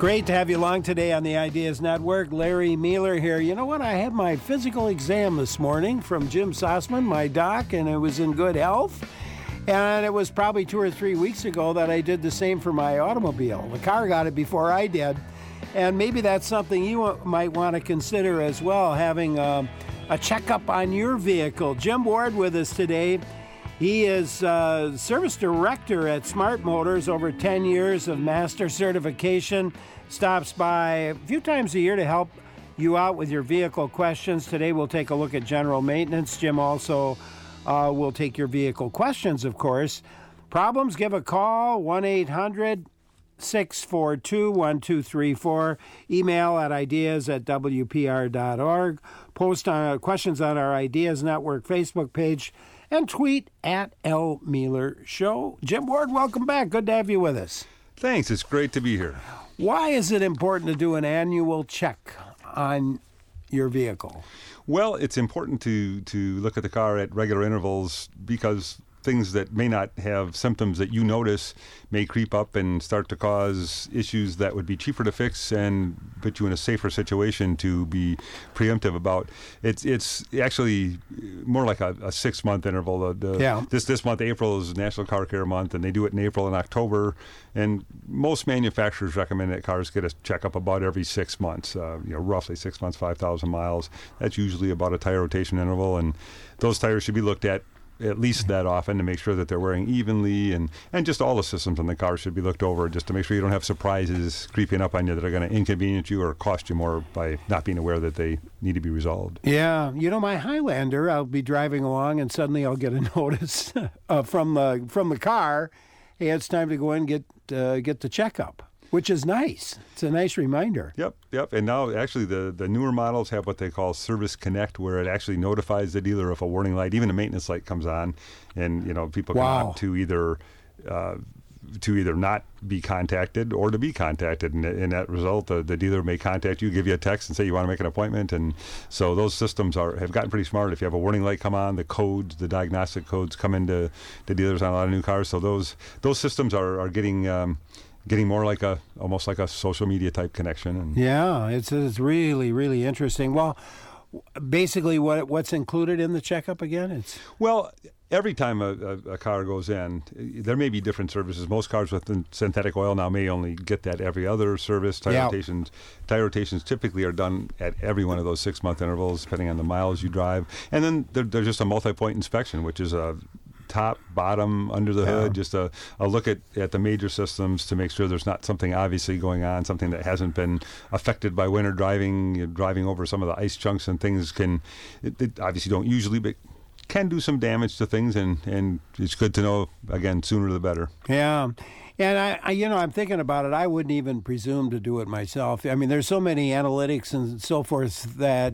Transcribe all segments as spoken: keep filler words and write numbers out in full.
Great to have you along today on the Ideas Network. Larry Mueller here. You know what? I had my physical exam this morning from Jim Sossman, my doc, and it was in good health. And it was probably two or three weeks ago that I did the same for my automobile. The car got it before I did. And maybe that's something you might want to consider as well, having a, a checkup on your vehicle. Jim Ward with us today. He is uh, service director at Smart Motors, over ten years of master certification. Stops by a few times a year to help you out with your vehicle questions. Today we'll take a look at general maintenance. Jim also uh, will take your vehicle questions, of course. Problems, give a call, one eight hundred six four two one two three four. Email at ideas at w p r dot org. Post on, uh, questions on our Ideas Network Facebook page. And tweet at L. Mueller Show. Jim Ward, welcome back. Good to have you with us. Thanks. It's great to be here. Why is it important to do an annual check on your vehicle? Well, it's important to, to look at the car at regular intervals because things that may not have symptoms that you notice may creep up and start to cause issues that would be cheaper to fix and put you in a safer situation to be preemptive about. It's it's actually more like a, a six-month interval. The, the, yeah. This this month, April, is National Car Care Month, and they do it in April and October. And most manufacturers recommend that cars get a checkup about every six months, uh, you know, roughly six months, five thousand miles. That's usually about a tire rotation interval, and those tires should be looked at at least that often to make sure that they're wearing evenly, and, and just all the systems in the car should be looked over just to make sure you don't have surprises creeping up on you that are going to inconvenience you or cost you more by not being aware that they need to be resolved. Yeah. You know, my Highlander, I'll be driving along and suddenly I'll get a notice uh, from the from the car, hey, it's time to go in and get, uh, get the checkup. Which is nice. It's a nice reminder. Yep, yep. And now, actually, the, the newer models have what they call Service Connect, where it actually notifies the dealer if a warning light, even a maintenance light, comes on, and you know people can wow. opt to either uh, to either not be contacted or to be contacted. And in that result, the, the dealer may contact you, give you a text, and say you want to make an appointment. And so those systems are have gotten pretty smart. If you have a warning light come on, the codes, the diagnostic codes, come into the dealers on a lot of new cars. So those those systems are are getting. Um, Getting more like a, almost like a social media type connection. And yeah, it's it's really, really interesting. Well, basically, what what's included in the checkup again? It's well, every time a, a, a car goes in, there may be different services. Most cars with synthetic oil now may only get that every other service. Tire yeah. rotations, tire rotations typically are done at every one of those six month intervals, depending on the miles you drive. And then there, there's just a multi point inspection, which is a top, bottom, under the hood, yeah. just a, a look at, at the major systems to make sure there's not something obviously going on, something that hasn't been affected by winter driving. You're driving over some of the ice chunks and things can, it, it obviously don't usually, but can do some damage to things, and, and it's good to know, again, sooner the better. Yeah. And, I, I, you know, I'm thinking about it. I wouldn't even presume to do it myself. I mean, there's so many analytics and so forth that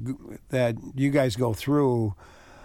that you guys go through.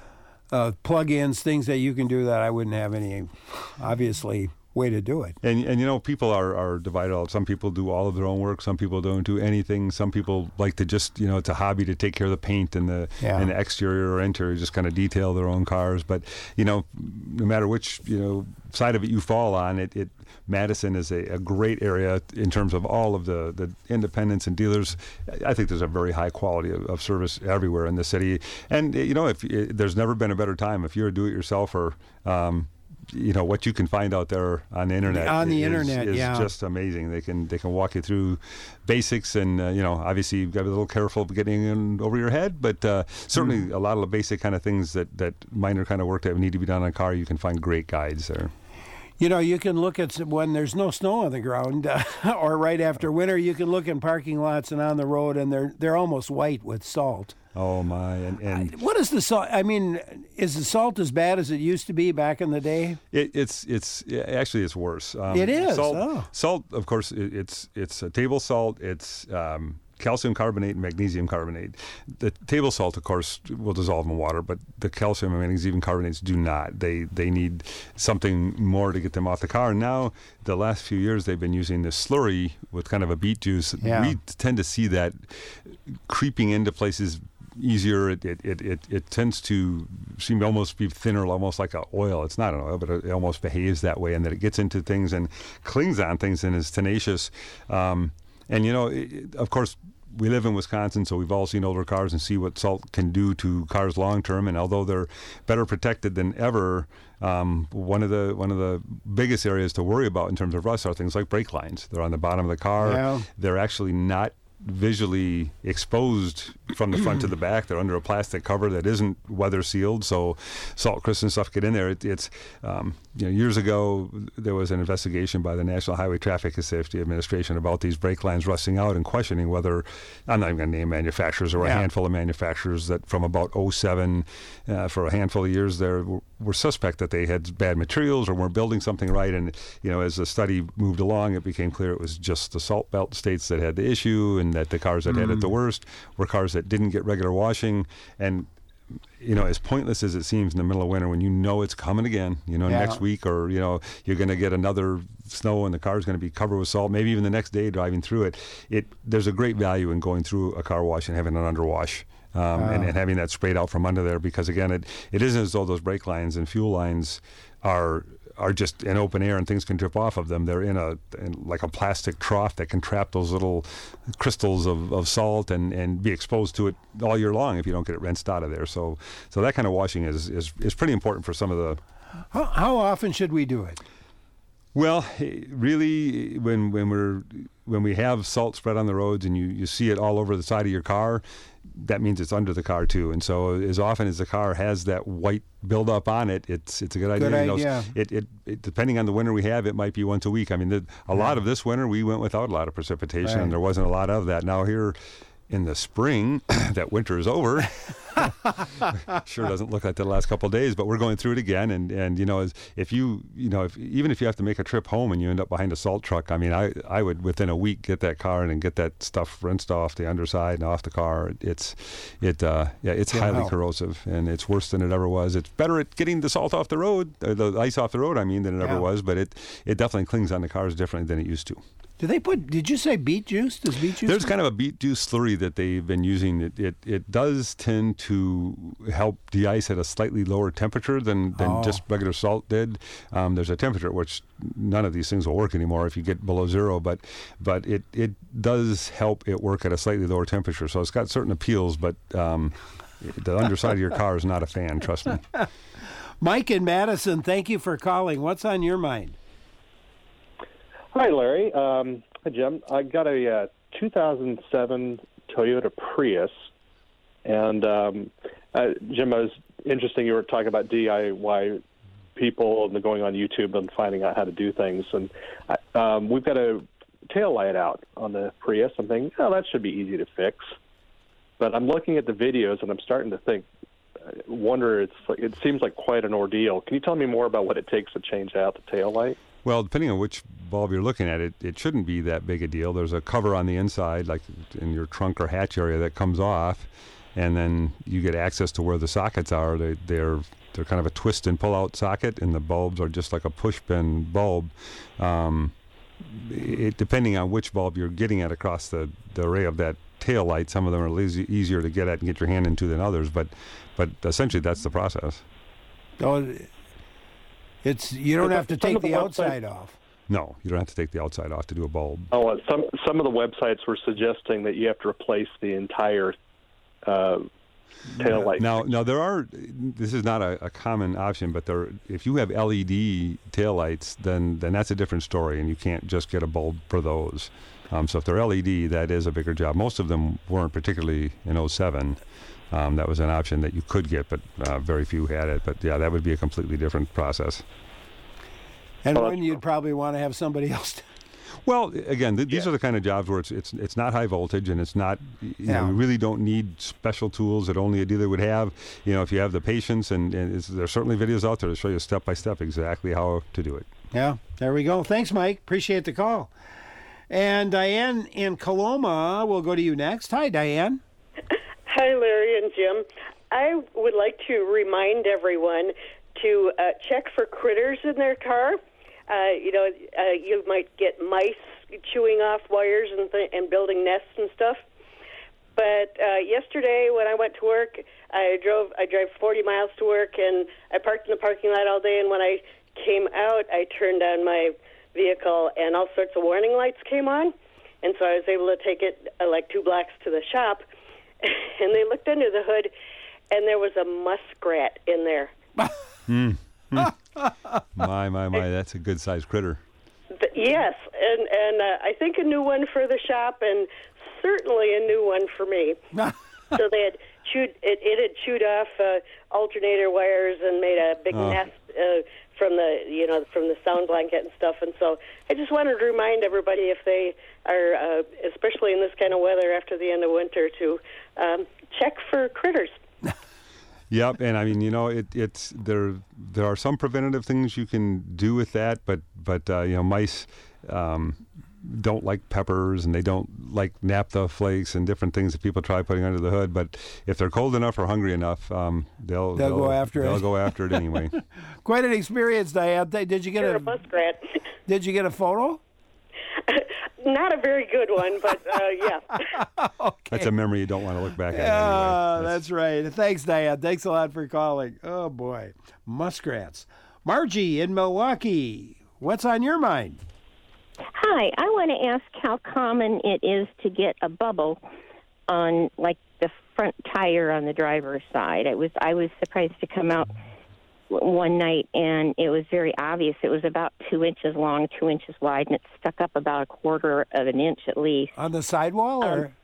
Uh, plug-ins, things that you can do that I wouldn't have any, obviously, way to do it. And, and you know, people are, are divided out. Some people do all of their own work. Some people don't do anything. Some people like to just, you know, it's a hobby to take care of the paint and the, yeah. and the exterior or interior, just kind of detail their own cars. But, you know, no matter which, you know, side of it you fall on, it, it Madison is a, a great area in terms of all of the, the independents and dealers. I think there's a very high quality of, of service everywhere in the city. And, you know, if it, there's never been a better time. If you're a do-it-yourselfer, um, you know, what you can find out there on the internet on the is, internet, is yeah. just amazing. They can they can walk you through basics, and uh, you know, obviously you've got to be a little careful of getting in over your head, but uh, certainly mm. a lot of the basic kind of things that, that minor kind of work that need to be done on a car, you can find great guides there. You know, you can look at when there's no snow on the ground, uh, or right after winter, you can look in parking lots and on the road, and they're they're almost white with salt. Oh my! And, and I, what is the salt? I mean, is the salt as bad as it used to be back in the day? It, it's it's actually it's worse. Um, it is. Salt, oh. salt, of course, it, it's it's a table salt. It's um, calcium carbonate and magnesium carbonate. The table salt, of course, will dissolve in water, but the calcium and magnesium carbonates do not. They they need something more to get them off the car. And now, the last few years, they've been using this slurry with kind of a beet juice. Yeah. We tend to see that creeping into places easier. It, it it it it tends to seem to almost be thinner, almost like a oil. It's not an oil, but it almost behaves that way, and that it gets into things and clings on things and is tenacious. Um, And, you know, it, of course, we live in Wisconsin, so we've all seen older cars and see what salt can do to cars long term. And although they're better protected than ever, um, one of the one of the biggest areas to worry about in terms of rust are things like brake lines. They're on the bottom of the car. Yeah. They're actually not visually exposed from the front to the back. They're under a plastic cover that isn't weather sealed, so salt crystals and stuff get in there. It, it's um, you know, years ago there was an investigation by the National Highway Traffic Safety Administration about these brake lines rusting out and questioning whether, I'm not even going to name manufacturers, or yeah. a handful of manufacturers that from about oh seven uh, for a handful of years there were, were suspect that they had bad materials or weren't building something right. And you know, as the study moved along, it became clear it was just the salt belt states that had the issue, and that the cars that mm. had it the worst were cars that didn't get regular washing. And you know, as pointless as it seems in the middle of winter, when you know it's coming again, you know, yeah. next week, or you know, you're going to get another snow and the car's going to be covered with salt, maybe even the next day driving through it, it there's a great value in going through a car wash and having an underwash. Um, wow. and, and having that sprayed out from under there, because again, it, it isn't as though those brake lines and fuel lines are are just in open air and things can drip off of them. They're in a in like a plastic trough that can trap those little crystals of, of salt and, and be exposed to it all year long if you don't get it rinsed out of there. So so that kind of washing is is, is pretty important for some of the. How, how often should we do it? Well, really, when when we're when we have salt spread on the roads and you, you see it all over the side of your car, that means it's under the car too. And so as often as the car has that white buildup on it, it's it's a good idea. Good you know, idea. It, it, it depending on the winter we have, it might be once a week. I mean, the, a yeah. lot of this winter we went without a lot of precipitation, right. and there wasn't a lot of that. Now here in the spring, that winter is over. Sure doesn't look like that the last couple of days, but we're going through it again. And, and you know, as, if you, you know, if, even if you have to make a trip home and you end up behind a salt truck, I mean, I, I would within a week get that car in and get that stuff rinsed off the underside and off the car. It's, it, uh, yeah, it's yeah, highly wow. corrosive, and it's worse than it ever was. It's better at getting the salt off the road, uh, the ice off the road, I mean, than it yeah. ever was, but it, it definitely clings on the cars differently than it used to. Do they put, did you say beet juice? Does beet juice? There's kind of a beet juice slurry that they've been using. It it, it does tend to help de-ice at a slightly lower temperature than, than oh. just regular salt did. Um, there's a temperature at which none of these things will work anymore if you get below zero, but but it, it does help it work at a slightly lower temperature. So it's got certain appeals, but um, the underside of your car is not a fan, trust me. Mike in Madison, thank you for calling. What's on your mind? Hi, Larry. Um, hi, Jim. I got a uh, two thousand seven Toyota Prius, and um, uh, Jim, I was interesting. You were talking about D I Y people and going on YouTube and finding out how to do things. And I, um, we've got a tail light out on the Prius. I'm thinking, oh, that should be easy to fix. But I'm looking at the videos, and I'm starting to think, wonder. It's like, it seems like quite an ordeal. Can you tell me more about what it takes to change out the tail light? Well, depending on which bulb you're looking at, it, it shouldn't be that big a deal. There's a cover on the inside, like in your trunk or hatch area, that comes off, and then you get access to where the sockets are. They, they're they're kind of a twist and pull out socket, and the bulbs are just like a push pin bulb. Um, it, depending on which bulb you're getting at across the, the array of that tail light, some of them are easy, easier to get at and get your hand into than others, but but essentially that's the process. Oh, it's you don't have to take the outside off. No, you don't have to take the outside off to do a bulb. Oh, some some of the websites were suggesting that you have to replace the entire uh, tail light. Now, now there are. This is not a, a common option, but there. If you have L E D tail lights, then then that's a different story, and you can't just get a bulb for those. Um, so if they're L E D, that is a bigger job. Most of them weren't, particularly in oh seven. Um, that was an option that you could get, but uh, very few had it. But yeah, that would be a completely different process. And one you'd probably want to have somebody else do. Well, again, th- these yeah. are the kind of jobs where it's it's it's not high voltage, and it's not. You yeah. know, we really don't need special tools that only a dealer would have. You know, if you have the patience, and, and it's, there's certainly videos out there to show you step by step exactly how to do it. Yeah, there we go. Thanks, Mike. Appreciate the call. And Diane in Coloma, we'll go to you next. Hi, Diane. Hi, Larry and Jim. I would like to remind everyone to uh, check for critters in their car. Uh, you know, uh, you might get mice chewing off wires and, th- and building nests and stuff. But uh, yesterday when I went to work, I drove. I drive forty miles to work, and I parked in the parking lot all day. And when I came out, I turned on my vehicle, and all sorts of warning lights came on. And so I was able to take it uh, like two blocks to the shop, and they looked under the hood, and there was a muskrat in there. mm. Mm. My, my, my, that's a good-sized critter. The, yes, and, and uh, I think a new one for the shop, and certainly a new one for me. So they had chewed it, it had chewed off uh, alternator wires and made a big oh. nest uh, from the you know from the sound blanket and stuff. And so I just wanted to remind everybody, if they are, uh, especially in this kind of weather after the end of winter, to um, check for critters. Yep, and I mean, you know, it, it's there. There are some preventative things you can do with that, but but uh, you know, mice um, don't like peppers, and they don't like naphtha flakes and different things that people try putting under the hood. But if they're cold enough or hungry enough, um, they'll, they'll they'll go after they'll it. They'll go after it anyway. Quite an experience, Diane. Did you get You're a, a muskrat? Did you get a photo? Not a very good one, but uh, yeah. Okay. That's a memory you don't want to look back at. Yeah, anyway. that's, that's right. Thanks, Diane. Thanks a lot for calling. Oh, boy. Muskrats. Margie in Milwaukee, what's on your mind? Hi, I want to ask how common it is to get a bubble on, like, the front tire on the driver's side. It was I was surprised to come out one night, and it was very obvious. It was about two inches long, two inches wide, and it stuck up about a quarter of an inch at least. On the sidewall, or Um,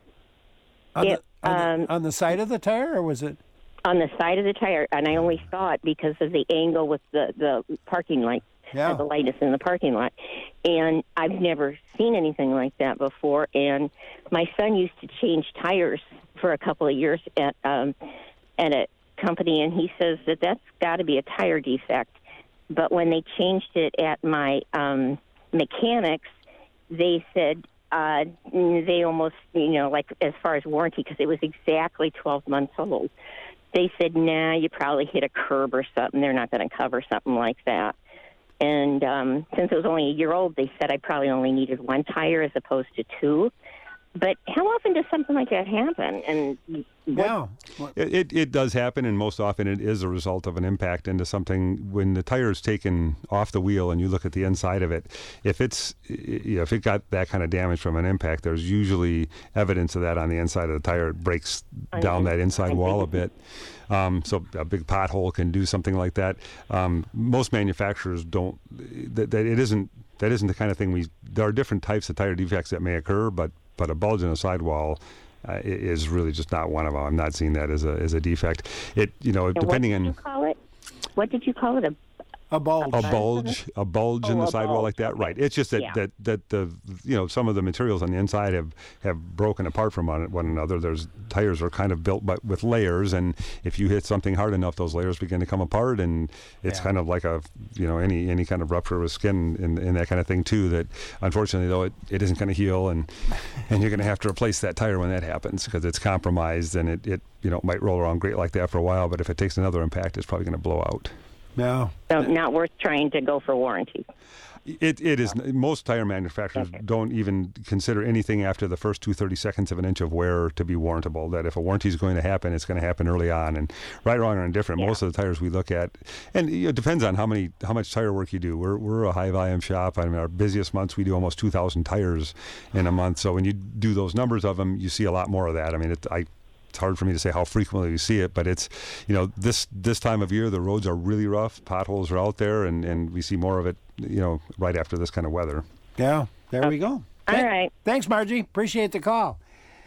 on, it, the, on, um, the, on the side of the tire, or was it? On the side of the tire, and I only saw it because of the angle with the, the parking light. Yeah. The light is in the parking lot. And I've never seen anything like that before. And my son used to change tires for a couple of years at um, at a company, and he says that that's got to be a tire defect. But when they changed it at my um, mechanics, they said uh, they almost, you know, like as far as warranty, because it was exactly twelve months old. They said, nah, you probably hit a curb or something. They're not going to cover something like that. And um, since it was only a year old, they said I probably only needed one tire as opposed to two. But how often does something like that happen? And what, Yeah. It, it it does happen, and most often it is a result of an impact into something. When the tire is taken off the wheel and you look at the inside of it, if it's you know, if it got that kind of damage from an impact, there's usually evidence of that on the inside of the tire. It breaks down that inside wall a bit. Um, so a big pothole can do something like that. Um, most manufacturers don't. That, that it isn't. That isn't the kind of thing we. There are different types of tire defects that may occur, but but a bulge in a sidewall uh, is really just not one of them. I'm not seeing that as a as a defect. It you know and depending what did on. you call it? What did you call it? A A bulge. A bulge, a bulge Oh, in the a sidewall bulge, like that, okay. right? It's just that, Yeah. that that the you know some of the materials on the inside have, have broken apart from one, one another. There's tires are kind of built by, with layers, and if you hit something hard enough, those layers begin to come apart, and it's Yeah. kind of like a you know any any kind of rupture with skin and, and that kind of thing too. That unfortunately though it, it isn't going to heal, and and you're going to have to replace that tire when that happens because it's compromised, and it, it you know might roll around great like that for a while, but if it takes another impact, it's probably going to blow out. No. So not worth trying to go for warranty. It it is. Most tire manufacturers Okay. don't even consider anything after the first two thirty seconds of an inch of wear to be warrantable. That if a warranty is going to happen, it's going to happen early on. And right, wrong, or indifferent, Yeah. most of the tires we look at, and you know, it depends on how many how much tire work you do. We're we're a high volume shop. I mean, our busiest months we do almost two thousand tires in a month. So when you do those numbers of them, you see a lot more of that. I mean, it, I. It's hard for me to say how frequently we see it, but it's, you know, this this time of year the roads are really rough, potholes are out there, and, and we see more of it, you know, right after this kind of weather. Yeah. There we go. All Thank- right. Thanks, Margie. Appreciate the call.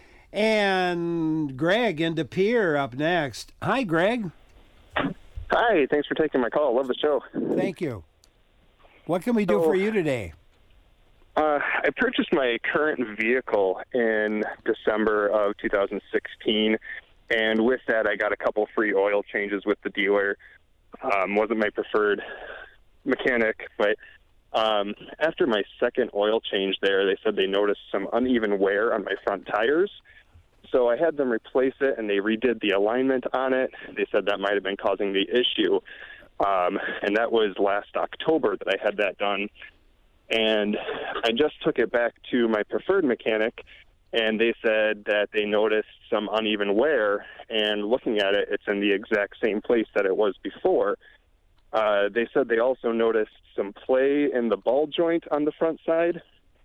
And Greg in De Pere up next. Hi, Greg. Hi, thanks for taking my call. Love the show. Thank you. What can we do So- for you today? Uh, I purchased my current vehicle in December of two thousand sixteen, and with that I got a couple free oil changes with the dealer. Um, wasn't my preferred mechanic, but um, after my second oil change there, they said they noticed some uneven wear on my front tires. So I had them replace it, and they redid the alignment on it. They said that might have been causing the issue, um, and that was last October that I had that done. And I just took it back to my preferred mechanic, and they said that they noticed some uneven wear, and looking at it, it's in the exact same place that it was before. Uh, they said they also noticed some play in the ball joint on the front side,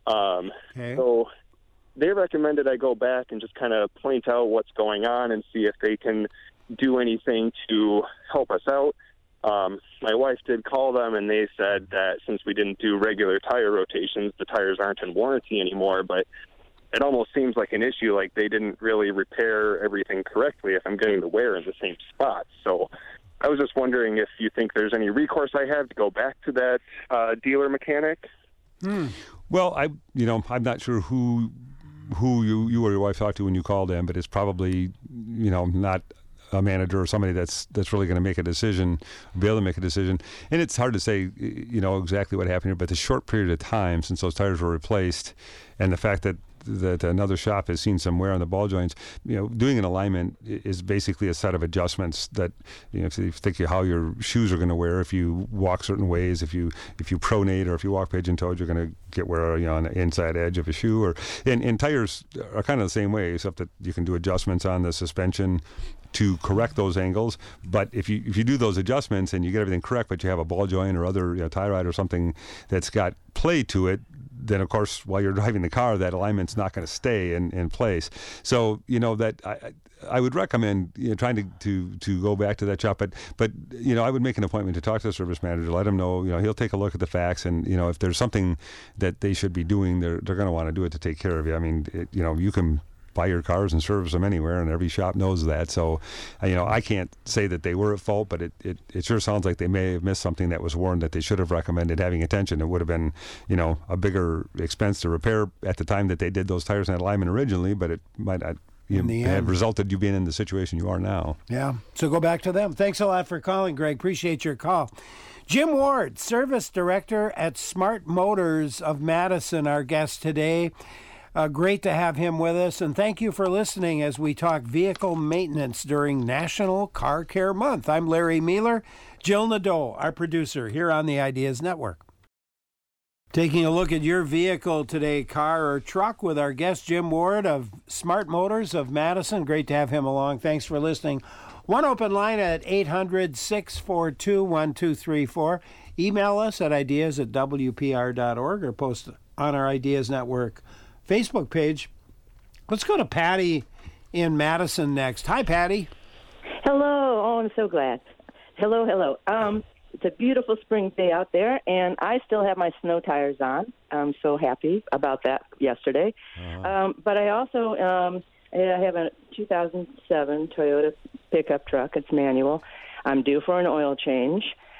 Um, Okay. So they recommended I go back and just kind of point out what's going on and see if they can do anything to help us out. Um, my wife did call them, and they said that since we didn't do regular tire rotations, the tires aren't in warranty anymore. But it almost seems like an issue, like they didn't really repair everything correctly if I'm getting the wear in the same spot. So I was just wondering if you think there's any recourse I have to go back to that uh, dealer mechanic. Hmm. Well, I, you know, I'm not sure who who you, you or your wife talked to when you called in, but it's probably, you know, not a manager or somebody that's that's really going to make a decision, be able to make a decision. And it's hard to say, you know, exactly what happened here, but the short period of time since those tires were replaced, and the fact that that another shop has seen some wear on the ball joints, you know, doing an alignment is basically a set of adjustments that, you know, if you think of how your shoes are going to wear, if you walk certain ways, if you if you pronate or if you walk pigeon-toed, you're going to get wear, you know, on the inside edge of a shoe. Or and, and tires are kind of the same way, except that you can do adjustments on the suspension to correct those angles. But if you if you do those adjustments and you get everything correct, but you have a ball joint or other, you know, tie rod or something that's got play to it, then of course while you're driving the car, that alignment's not going to stay in, in place. So you know that I I would recommend, you know, trying to, to, to go back to that shop, but but you know I would make an appointment to talk to the service manager, let him know, you know, he'll take a look at the facts, and you know if there's something that they should be doing, they're they're going to want to do it to take care of you. I mean, it, you know, you can buy your cars and service them anywhere, and every shop knows that. So, you know, I can't say that they were at fault, but it, it, it sure sounds like they may have missed something that was warned that they should have recommended having attention. It would have been, you know, a bigger expense to repair at the time that they did those tires and that alignment originally, but it might not you know, have end. resulted you being in the situation you are now. Yeah, so go back to them. Thanks a lot for calling, Greg. Appreciate your call. Jim Ward, Service Director at Smart Motors of Madison, our guest today. Uh, great to have him with us, and thank you for listening as we talk vehicle maintenance during National Car Care Month. I'm Larry Mealer, Jill Nadeau, our producer here on the Ideas Network. Taking a look at your vehicle today, car or truck, with our guest Jim Ward of Smart Motors of Madison. Great to have him along. Thanks for listening. One open line at eight hundred, six four two, one two three four. Email us at ideas at w p r dot org or post on our Ideas Network Facebook page. Let's go to Patty in Madison next. Hi, Patty. Hello. Oh, I'm so glad. Hello, hello. Um, it's a beautiful spring day out there, and I still have my snow tires on. I'm so happy about that yesterday. Uh-huh. Um, but I also um, I have a two thousand seven Toyota pickup truck. It's manual. I'm due for an oil change.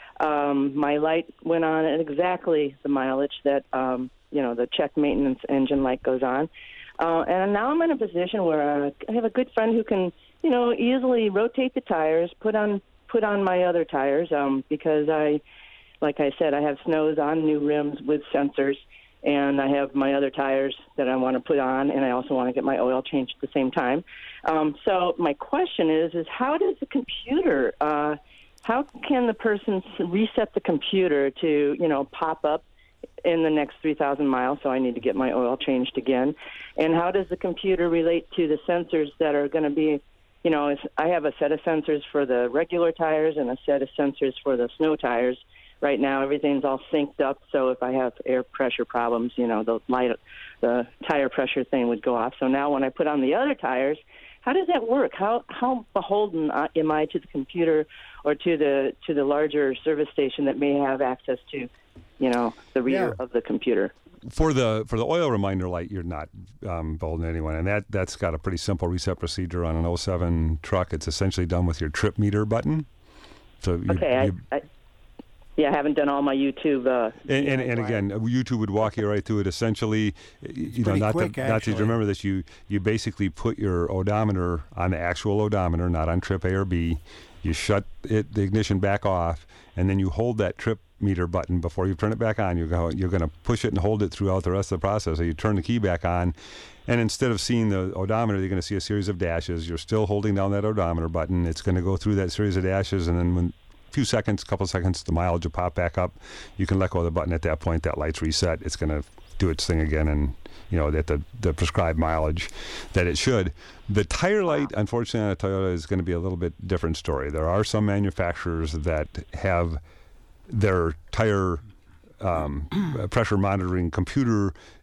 Um, my light went on at exactly the mileage that um, you know, the check maintenance engine light goes on. Uh, and now I'm in a position where I have a good friend who can, you know, easily rotate the tires, put on put on my other tires, um, because I, like I said, I have snows on, new rims with sensors, and I have my other tires that I want to put on, and I also want to get my oil changed at the same time. Um, so my question is, is how does the computer, uh, how can the person reset the computer to, you know, pop up in the next three thousand miles, so I need to get my oil changed again? And how does the computer relate to the sensors that are going to be, you know, if I have a set of sensors for the regular tires and a set of sensors for the snow tires. Right now, everything's all synced up, so if I have air pressure problems, you know, the light, the tire pressure thing would go off. So now when I put on the other tires, how does that work? How how beholden am I to the computer or to the to the larger service station that may have access to, you know, the reader yeah. of the computer? For the for the oil reminder light, you're not um, beholden to anyone, and that that's got a pretty simple reset procedure on an oh seven truck. It's essentially done with your trip meter button. So you, okay, you, I, I, yeah, I haven't done all my YouTube. Uh, and and, and again, YouTube would walk you right through it. Essentially, it's you know, not quick, to, not to remember this. You you basically put your odometer on the actual odometer, not on trip A or B. You shut it the ignition back off, and then you hold that trip meter button before you turn it back on. You're going you're going to push it and hold it throughout the rest of the process. So you turn the key back on, and instead of seeing the odometer, you're going to see a series of dashes. You're still holding down that odometer button. It's going to go through that series of dashes, and then when a few seconds, couple of seconds, the mileage will pop back up. You can let go of the button at that point. That light's reset. It's going to do its thing again, and you know at the the prescribed mileage that it should. The tire light, unfortunately, on a Toyota is going to be a little bit different story. There are some manufacturers that have their tire um, pressure monitoring computer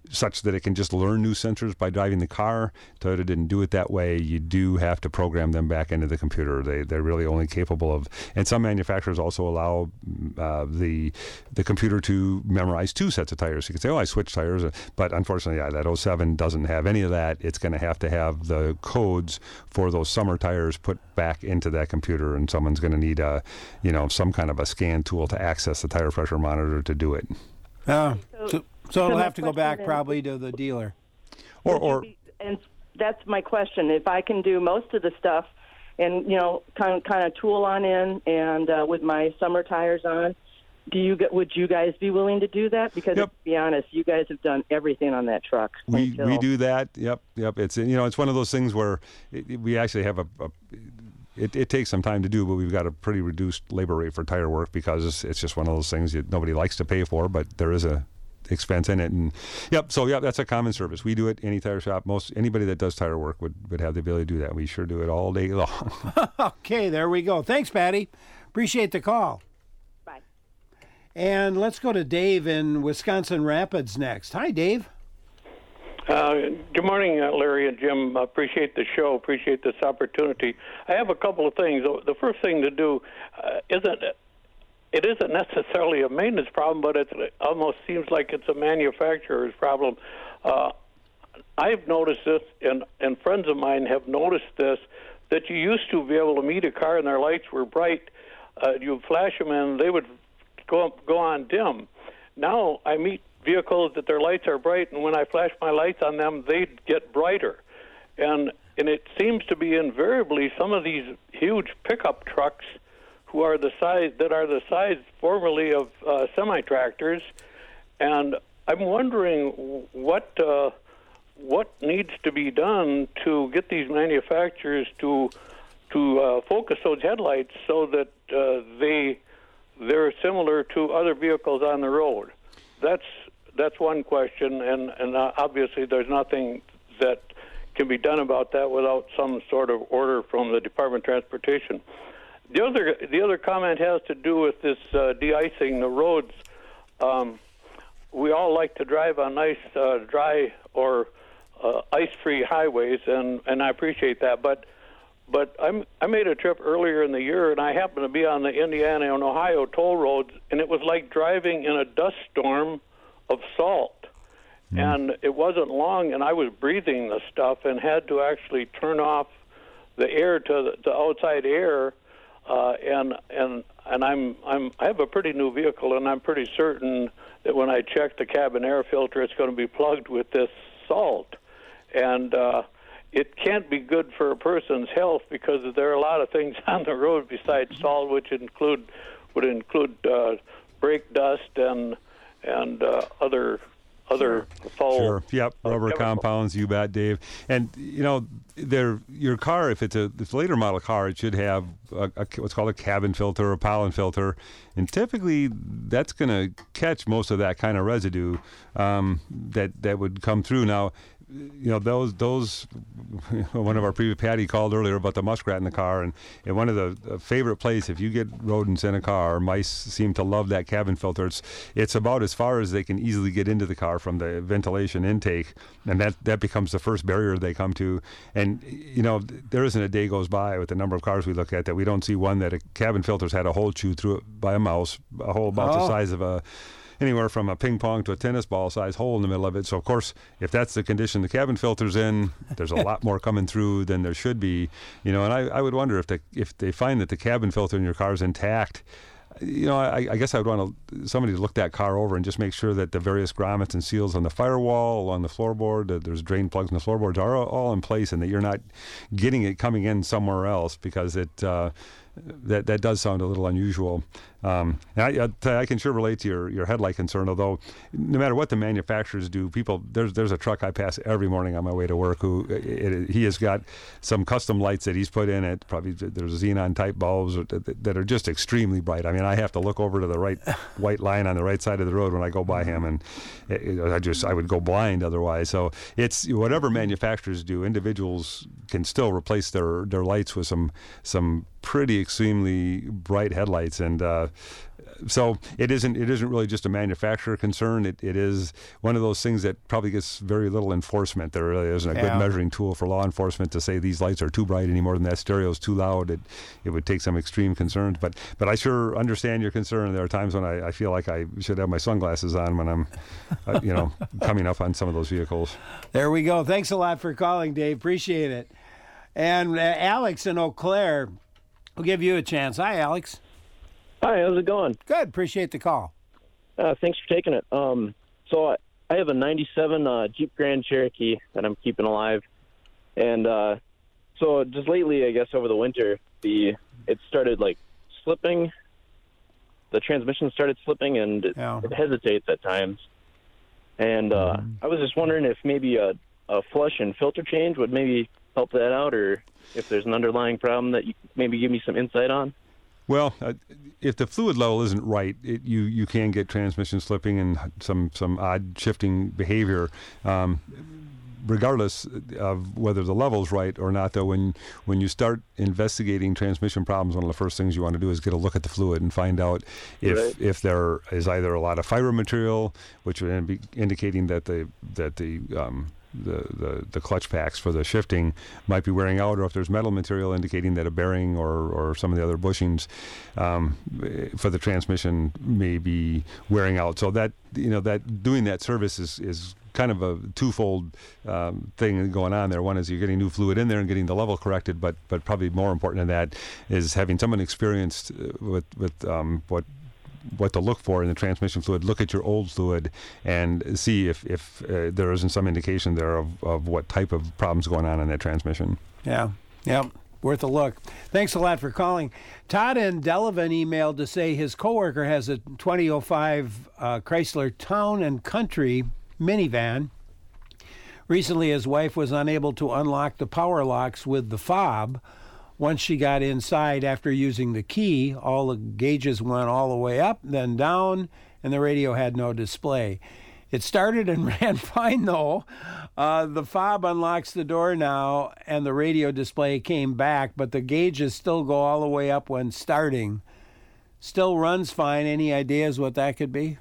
such that it can just learn new sensors by driving the car. Toyota didn't do it that way. You do have to program them back into the computer. They, they're really only capable of, and some manufacturers also allow uh, the the computer to memorize two sets of tires. You can say, oh, I switched tires, but unfortunately, yeah, that oh seven doesn't have any of that. It's going to have to have the codes for those summer tires put back into that computer, and someone's going to need a, you know, some kind of a scan tool to access the tire pressure monitor to do it. Uh, so, so, so it'll my have to go back question is- probably to the dealer. Or, Would you or be- and that's my question. If I can do most of the stuff, and you know, kind of kind of tool on in, and uh, with my summer tires on, do you get? Would you guys be willing to do that? Because Yep. to be honest, you guys have done everything on that truck. we until- we do that. Yep, yep. It's you know it's one of those things where it, it- we actually have a. a It, it takes some time to do, but we've got a pretty reduced labor rate for tire work because it's, it's just one of those things that nobody likes to pay for, but there is a expense in it. And yep, so yeah, that's a common service. We do it. Any tire shop, most anybody that does tire work would, would have the ability to do that. We sure do it all day long. Okay, there we go. Thanks, Patty. Appreciate the call. Bye. And let's go to Dave in Wisconsin Rapids next. Hi, Dave. Uh, good morning, uh, Larry and Jim. I appreciate the show. Appreciate this opportunity. I have a couple of things. The first thing to do uh, isn't it isn't necessarily a maintenance problem, but it's, it almost seems like it's a manufacturer's problem. Uh, I've noticed this, and, and friends of mine have noticed this, that you used to be able to meet a car and their lights were bright. Uh, you would flash them and they would go go on dim. Now I meet vehicles that their lights are bright, and when I flash my lights on them, they get brighter. And and it seems to be invariably some of these huge pickup trucks who are the size that are the size formerly of uh, semi-tractors. And I'm wondering what uh, what needs to be done to get these manufacturers to to uh, focus those headlights so that uh, they they're similar to other vehicles on the road. That's That's one question, and, and uh, obviously there's nothing that can be done about that without some sort of order from the Department of Transportation. The other the other comment has to do with this uh, de-icing the roads. Um, we all like to drive on nice, uh, dry or uh, ice-free highways, and, and I appreciate that. But but I'm, I made a trip earlier in the year, and I happened to be on the Indiana and Ohio toll roads, and it was like driving in a dust storm of salt. Mm. And it wasn't long, and I was breathing the stuff and had to actually turn off the air to the, the outside air. Uh, and and and I'm I'm I have a pretty new vehicle, and I'm pretty certain that when I check the cabin air filter, it's going to be plugged with this salt, and uh, it can't be good for a person's health because there are a lot of things on the road besides salt, which include would include uh, brake dust and and uh, other other foul. Sure. Yep. uh, Rubber chemical. compounds. You bet, Dave. And you know, there your car, if it's a, if it's a later model car, it should have a, a, what's called a cabin filter or pollen filter, and typically that's going to catch most of that kind of residue um, that that would come through. Now, you know, those those one of our previous Patty called earlier about the muskrat in the car, and, and one of the uh, favorite place if you get rodents in a car, mice seem to love that cabin filter. It's it's about as far as they can easily get into the car from the ventilation intake, and that that becomes the first barrier they come to. And you know, there isn't a day goes by with the number of cars we look at that we don't see one that a cabin filter's had a hole chewed through it by a mouse, a hole about Oh. the size of a anywhere from a ping pong to a tennis ball size hole in the middle of it. So of course, if that's the condition the cabin filter's in, there's a lot more coming through than there should be. You know, and I, I would wonder if the if they find that the cabin filter in your car is intact. You know, I, I guess I would want to, somebody to look that car over and just make sure that the various grommets and seals on the firewall, along the floorboard, that there's drain plugs in the floorboards are all, all in place, and that you're not getting it coming in somewhere else, because it uh, that that does sound a little unusual. Um, and I, I, I can sure relate to your, your headlight concern, although no matter what the manufacturers do, people there's there's a truck I pass every morning on my way to work who it, it, he has got some custom lights that he's put in it. Probably there's xenon type bulbs that, that are just extremely bright. I mean, I have to look over to the right white line on the right side of the road when I go by him, and it, it, I just I would go blind otherwise. So it's whatever manufacturers do, individuals can still replace their, their lights with some some pretty extremely bright headlights, and uh, so it isn't it isn't really just a manufacturer concern. It it is one of those things that probably gets very little enforcement. There really isn't a Yeah. good measuring tool for law enforcement to say these lights are too bright anymore than that stereo's too loud. It it would take some extreme concerns. But but I sure understand your concern. There are times when I, I feel like I should have my sunglasses on when I'm uh, you know coming up on some of those vehicles. There we go. Thanks a lot for calling, Dave. Appreciate it. And uh, Alex in Eau Claire, will give you a chance. Hi, Alex. Hi, how's it going? Good. Appreciate the call. Uh, thanks for taking it. Um, so I, I have a ninety-seven uh, Jeep Grand Cherokee that I'm keeping alive, and uh, so just lately, I guess over the winter, the it started like slipping. The transmission started slipping, and it, Yeah. it hesitates at times. And uh, I was just wondering if maybe a, a flush and filter change would maybe help that out, or if there's an underlying problem that you could maybe give me some insight on. Well, uh, if the fluid level isn't right, it, you you can get transmission slipping and some some odd shifting behavior. Um, regardless of whether the level's right or not, though, when when you start investigating transmission problems, one of the first things you want to do is get a look at the fluid and find out if Right. if there is either a lot of fiber material, which would be indicating that the that the um, the, the, the clutch packs for the shifting might be wearing out, or if there's metal material indicating that a bearing or, or some of the other bushings um, for the transmission may be wearing out. So that, you know, that doing that service is, is kind of a twofold um, thing going on there. One is you're getting new fluid in there and getting the level corrected, but but probably more important than that is having someone experienced with, with um, what what to look for in the transmission fluid. Look at your old fluid and see if, if uh, there isn't some indication there of, of what type of problems going on in that transmission. Yeah. Yep. Worth a look. Thanks a lot for calling. Todd in Delavan emailed to say his coworker has a twenty oh five uh, Chrysler Town and Country minivan. Recently, his wife was unable to unlock the power locks with the fob. Once she got inside after using the key, all the gauges went all the way up, then down, and the radio had no display. It started and ran fine, though. Uh, the fob unlocks the door now, and the radio display came back, but the gauges still go all the way up when starting. Still runs fine. Any ideas what that could be?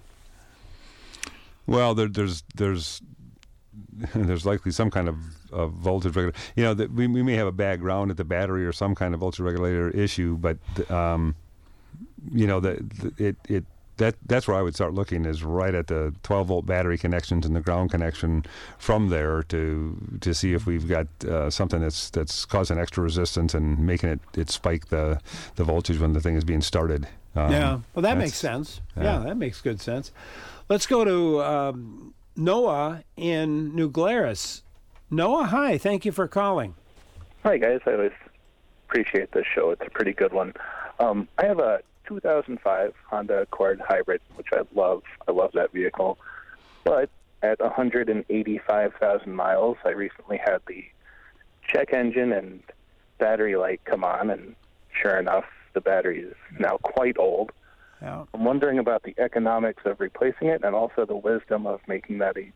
Well, there, there's there's there's likely some kind of, of voltage regulator. You know, that we, we may have a bad ground at the battery or some kind of voltage regulator issue, but um, you know, the, the, it it that that's where I would start looking, is right at the twelve volt battery connections and the ground connection from there to to see if we've got uh, something that's that's causing extra resistance and making it, it spike the the voltage when the thing is being started. Um, yeah, well, that that's- makes sense. Yeah. yeah. that makes good sense. Let's go to um, Noah in New Glarus. Noah, hi. Thank you for calling. Hi, guys. I always appreciate this show. It's a pretty good one. Um, I have a two thousand five Honda Accord Hybrid, which I love. I love that vehicle. But at one hundred eighty-five thousand miles, I recently had the check engine and battery light come on, and sure enough, the battery is now quite old. Yeah. I'm wondering about the economics of replacing it and also the wisdom of making that a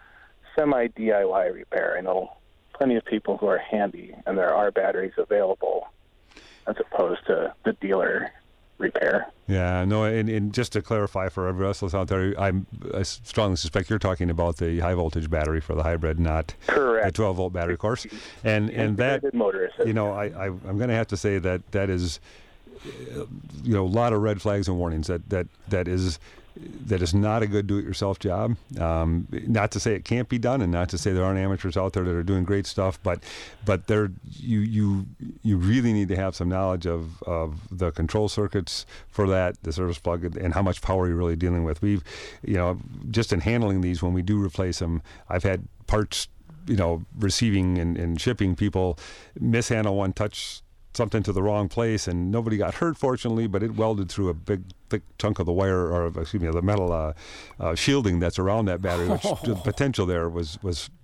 semi-D I Y repair. I know plenty of people who are handy, and there are batteries available as opposed to the dealer repair. Yeah, no, and, and just to clarify for everyone else out there, I'm, I strongly suspect you're talking about the high voltage battery for the hybrid, not Correct. the twelve volt battery, of course. And and that, Integrated motor assist. you know, I, I I'm going to have to say that that is, uh, you know, a lot of red flags and warnings. That that that is. That is not a good do-it-yourself job. Um, not to say it can't be done, and not to say there aren't amateurs out there that are doing great stuff, but but there you you you really need to have some knowledge of, of the control circuits for that, the service plug, and how much power you're really dealing with. We've, you know, just in handling these, when we do replace them, I've had parts, you know, receiving and, and shipping people mishandle one, touch something to the wrong place, and nobody got hurt, fortunately, but it welded through a big, thick chunk of the wire, or excuse me, the metal uh, uh, shielding that's around that battery, which the potential there was was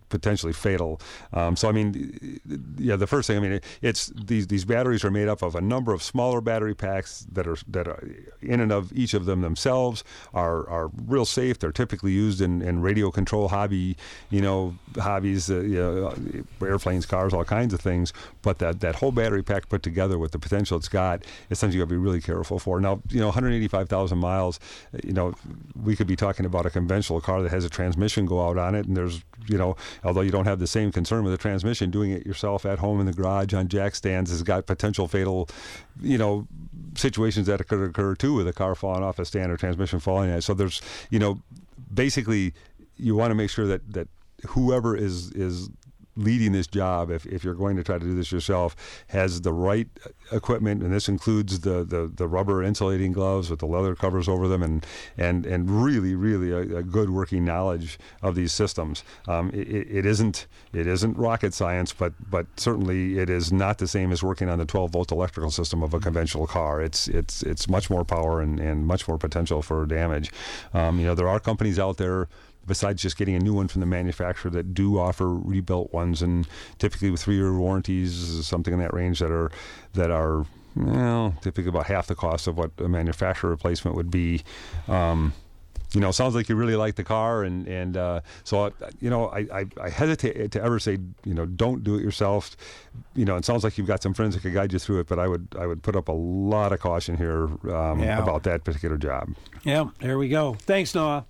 potentially fatal. Um, so I mean, yeah, the first thing I mean, it, it's these these batteries are made up of a number of smaller battery packs that are that are in and of each of them themselves are are real safe. They're typically used in, in radio control hobby, you know, hobbies, uh, you know, airplanes, cars, all kinds of things. But that that whole battery pack put together with the potential it's got is something you got to be really careful for. Now, you know, one hundred eighty-five thousand miles, you know, we could be talking about a conventional car that has a transmission go out on it, and there's, you know, although you don't have the same concern with the transmission, doing it yourself at home in the garage on jack stands has got potential fatal, you know, situations that could occur too, with a car falling off a stand or transmission falling in it. So there's, you know, basically you want to make sure that that whoever is is leading this job, if, if you're going to try to do this yourself, has the right equipment, and this includes the, the, the rubber insulating gloves with the leather covers over them, and and, and really, really a, a good working knowledge of these systems. Um, it, it isn't it isn't rocket science, but but certainly it is not the same as working on the twelve volt electrical system of a conventional car. It's it's it's much more power and, and much more potential for damage. Um, you know, there are companies out there, besides just getting a new one from the manufacturer, that do offer rebuilt ones, and typically with three-year warranties, something in that range, that are that are well, typically about half the cost of what a manufacturer replacement would be. Um, you know, sounds like you really like the car, and and uh, so you know, I, I I hesitate to ever say, you know, don't do it yourself. You know, it sounds like you've got some friends that could guide you through it, but I would I would put up a lot of caution here um, yeah. about that particular job. Yeah, there we go. Thanks, Noah.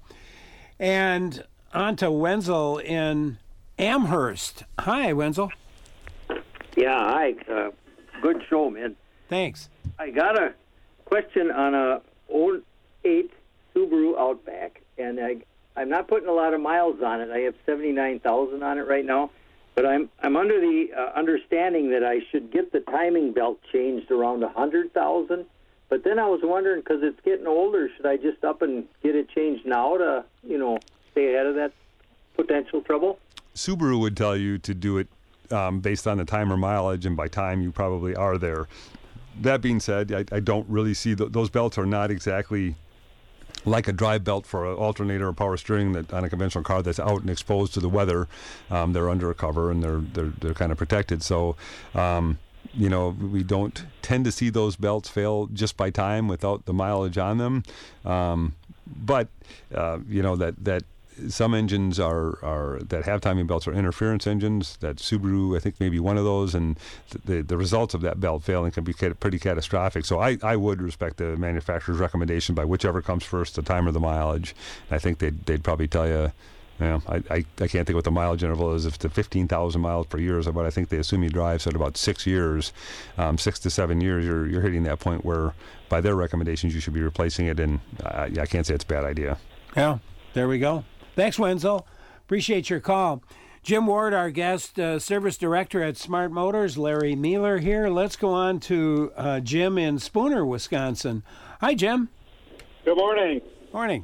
And on to Wenzel in Amherst. Hi, Wenzel. Yeah, hi. Uh, good show, man. Thanks. I got a question on a oh eight Subaru Outback, and I, I'm not putting a lot of miles on it. I have seventy-nine thousand on it right now, but I'm I'm under the uh, understanding that I should get the timing belt changed around one hundred thousand. But then I was wondering, because it's getting older, should I just up and get it changed now to, you know, stay ahead of that potential trouble? Subaru would tell you to do it um, based on the time or mileage, and by time you probably are there. That being said, I, I don't really see th- those belts are not exactly like a drive belt for an alternator or power steering that on a conventional car that's out and exposed to the weather. Um, they're under a cover, and they're they're they're kind of protected. So. Um, You know, we don't tend to see those belts fail just by time without the mileage on them. Um, but, uh, you know, that, that some engines are, are that have timing belts are interference engines. That Subaru, I think, may be one of those. And th- the, the results of that belt failing can be ca- pretty catastrophic. So I, I would respect the manufacturer's recommendation by whichever comes first, the time or the mileage. I think they'd, they'd probably tell you, Yeah, I, I, I can't think what the mileage interval is. If it's fifteen thousand miles per year is what I think they assume you drive. So at about six years, um, six to seven years, you're you're hitting that point where, by their recommendations, you should be replacing it. And uh, I can't say it's a bad idea. Yeah, there we go. Thanks, Wenzel. Appreciate your call. Jim Ward, our guest, uh, service director at Smart Motors. Larry Mueller here. Let's go on to uh, Jim in Spooner, Wisconsin. Hi, Jim. Good morning. Morning.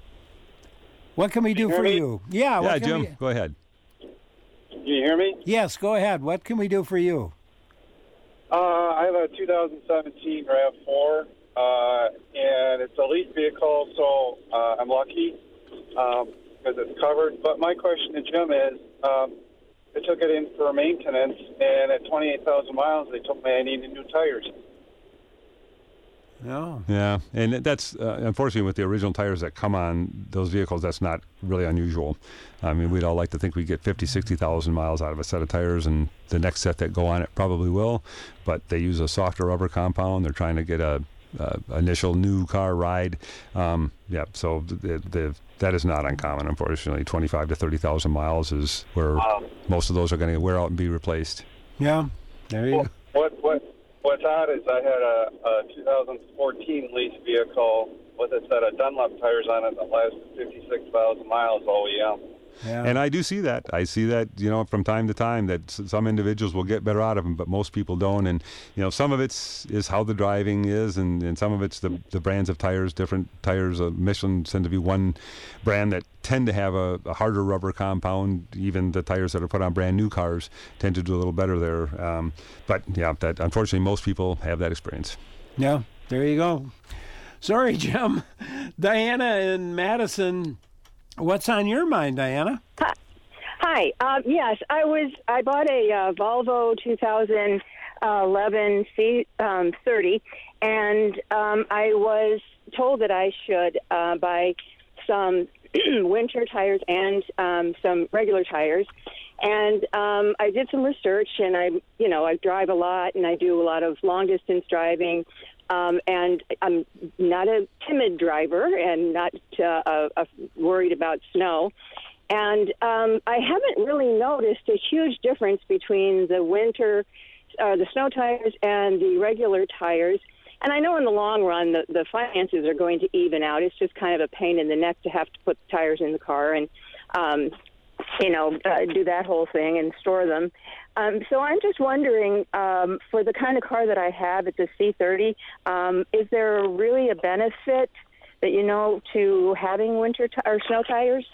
What can we do you for me? you? Yeah, yeah, what can Jim, we... go ahead. Can you hear me? Yes, go ahead. What can we do for you? Uh, I have a two thousand seventeen RAV four, uh, and it's a lease vehicle, so uh, I'm lucky because um, it's covered. But my question to Jim is, um, I took it in for maintenance, and at twenty-eight thousand miles, they told me I needed new tires. No. Yeah, and that's uh, unfortunately with the original tires that come on those vehicles, that's not really unusual. I mean, we'd all like to think we get fifty, sixty thousand miles out of a set of tires, and the next set that go on it probably will, but they use a softer rubber compound. They're trying to get a, a initial new car ride. Um, yeah, so the, the, that is not uncommon, unfortunately. twenty-five to thirty thousand miles is where um, most of those are going to wear out and be replaced. Yeah, there you well, go. What, what, what's odd is I had a, a two thousand fourteen lease vehicle with a set of Dunlop tires on it that lasted fifty-six thousand miles O E M. Yeah. And I do see that. I see that, you know, from time to time that s- some individuals will get better out of them, but most people don't. And, you know, some of it's is how the driving is, and, and some of it's the, the brands of tires. Different tires, uh, Michelin tend to be one brand that tend to have a, a harder rubber compound. Even the tires that are put on brand new cars tend to do a little better there. Um, but, yeah, that unfortunately most people have that experience. Yeah, there you go. Sorry, Jim. Diana in Madison. What's on your mind, Diana? Hi. Hi, Hi. Um, yes, I was. I bought a uh, Volvo two thousand eleven C um, thirty, and um, I was told that I should uh, buy some winter tires and um, some regular tires. And um, I did some research, and I, you know, I drive a lot, and I do a lot of long distance driving. Um, and I'm not a timid driver, and not uh, uh, uh, worried about snow. And um, I haven't really noticed a huge difference between the winter, uh, the snow tires and the regular tires. And I know in the long run the, the finances are going to even out. It's just kind of a pain in the neck to have to put the tires in the car and, um, you know, uh, do that whole thing and store them. Um, so I'm just wondering, um, for the kind of car that I have, it's a C thirty, um, is there really a benefit that you know to having winter t- or snow tires?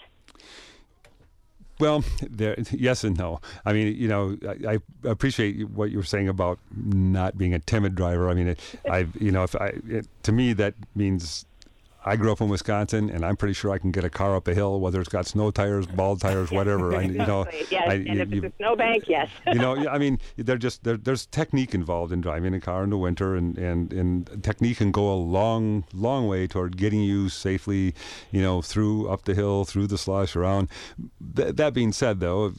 Well, there, yes and no. I mean, you know, I, I appreciate what you were saying about not being a timid driver. I mean, it, I, you know, if I, it, to me that means I grew up in Wisconsin, and I'm pretty sure I can get a car up a hill, whether it's got snow tires, bald tires, whatever. I, you know, yes, I, and if you, it's a snowbank, yes. You know, I mean, they're just they're, there's technique involved in driving a car in the winter, and, and, and technique can go a long, long way toward getting you safely, you know, through up the hill, through the slush, around. Th- that being said, though,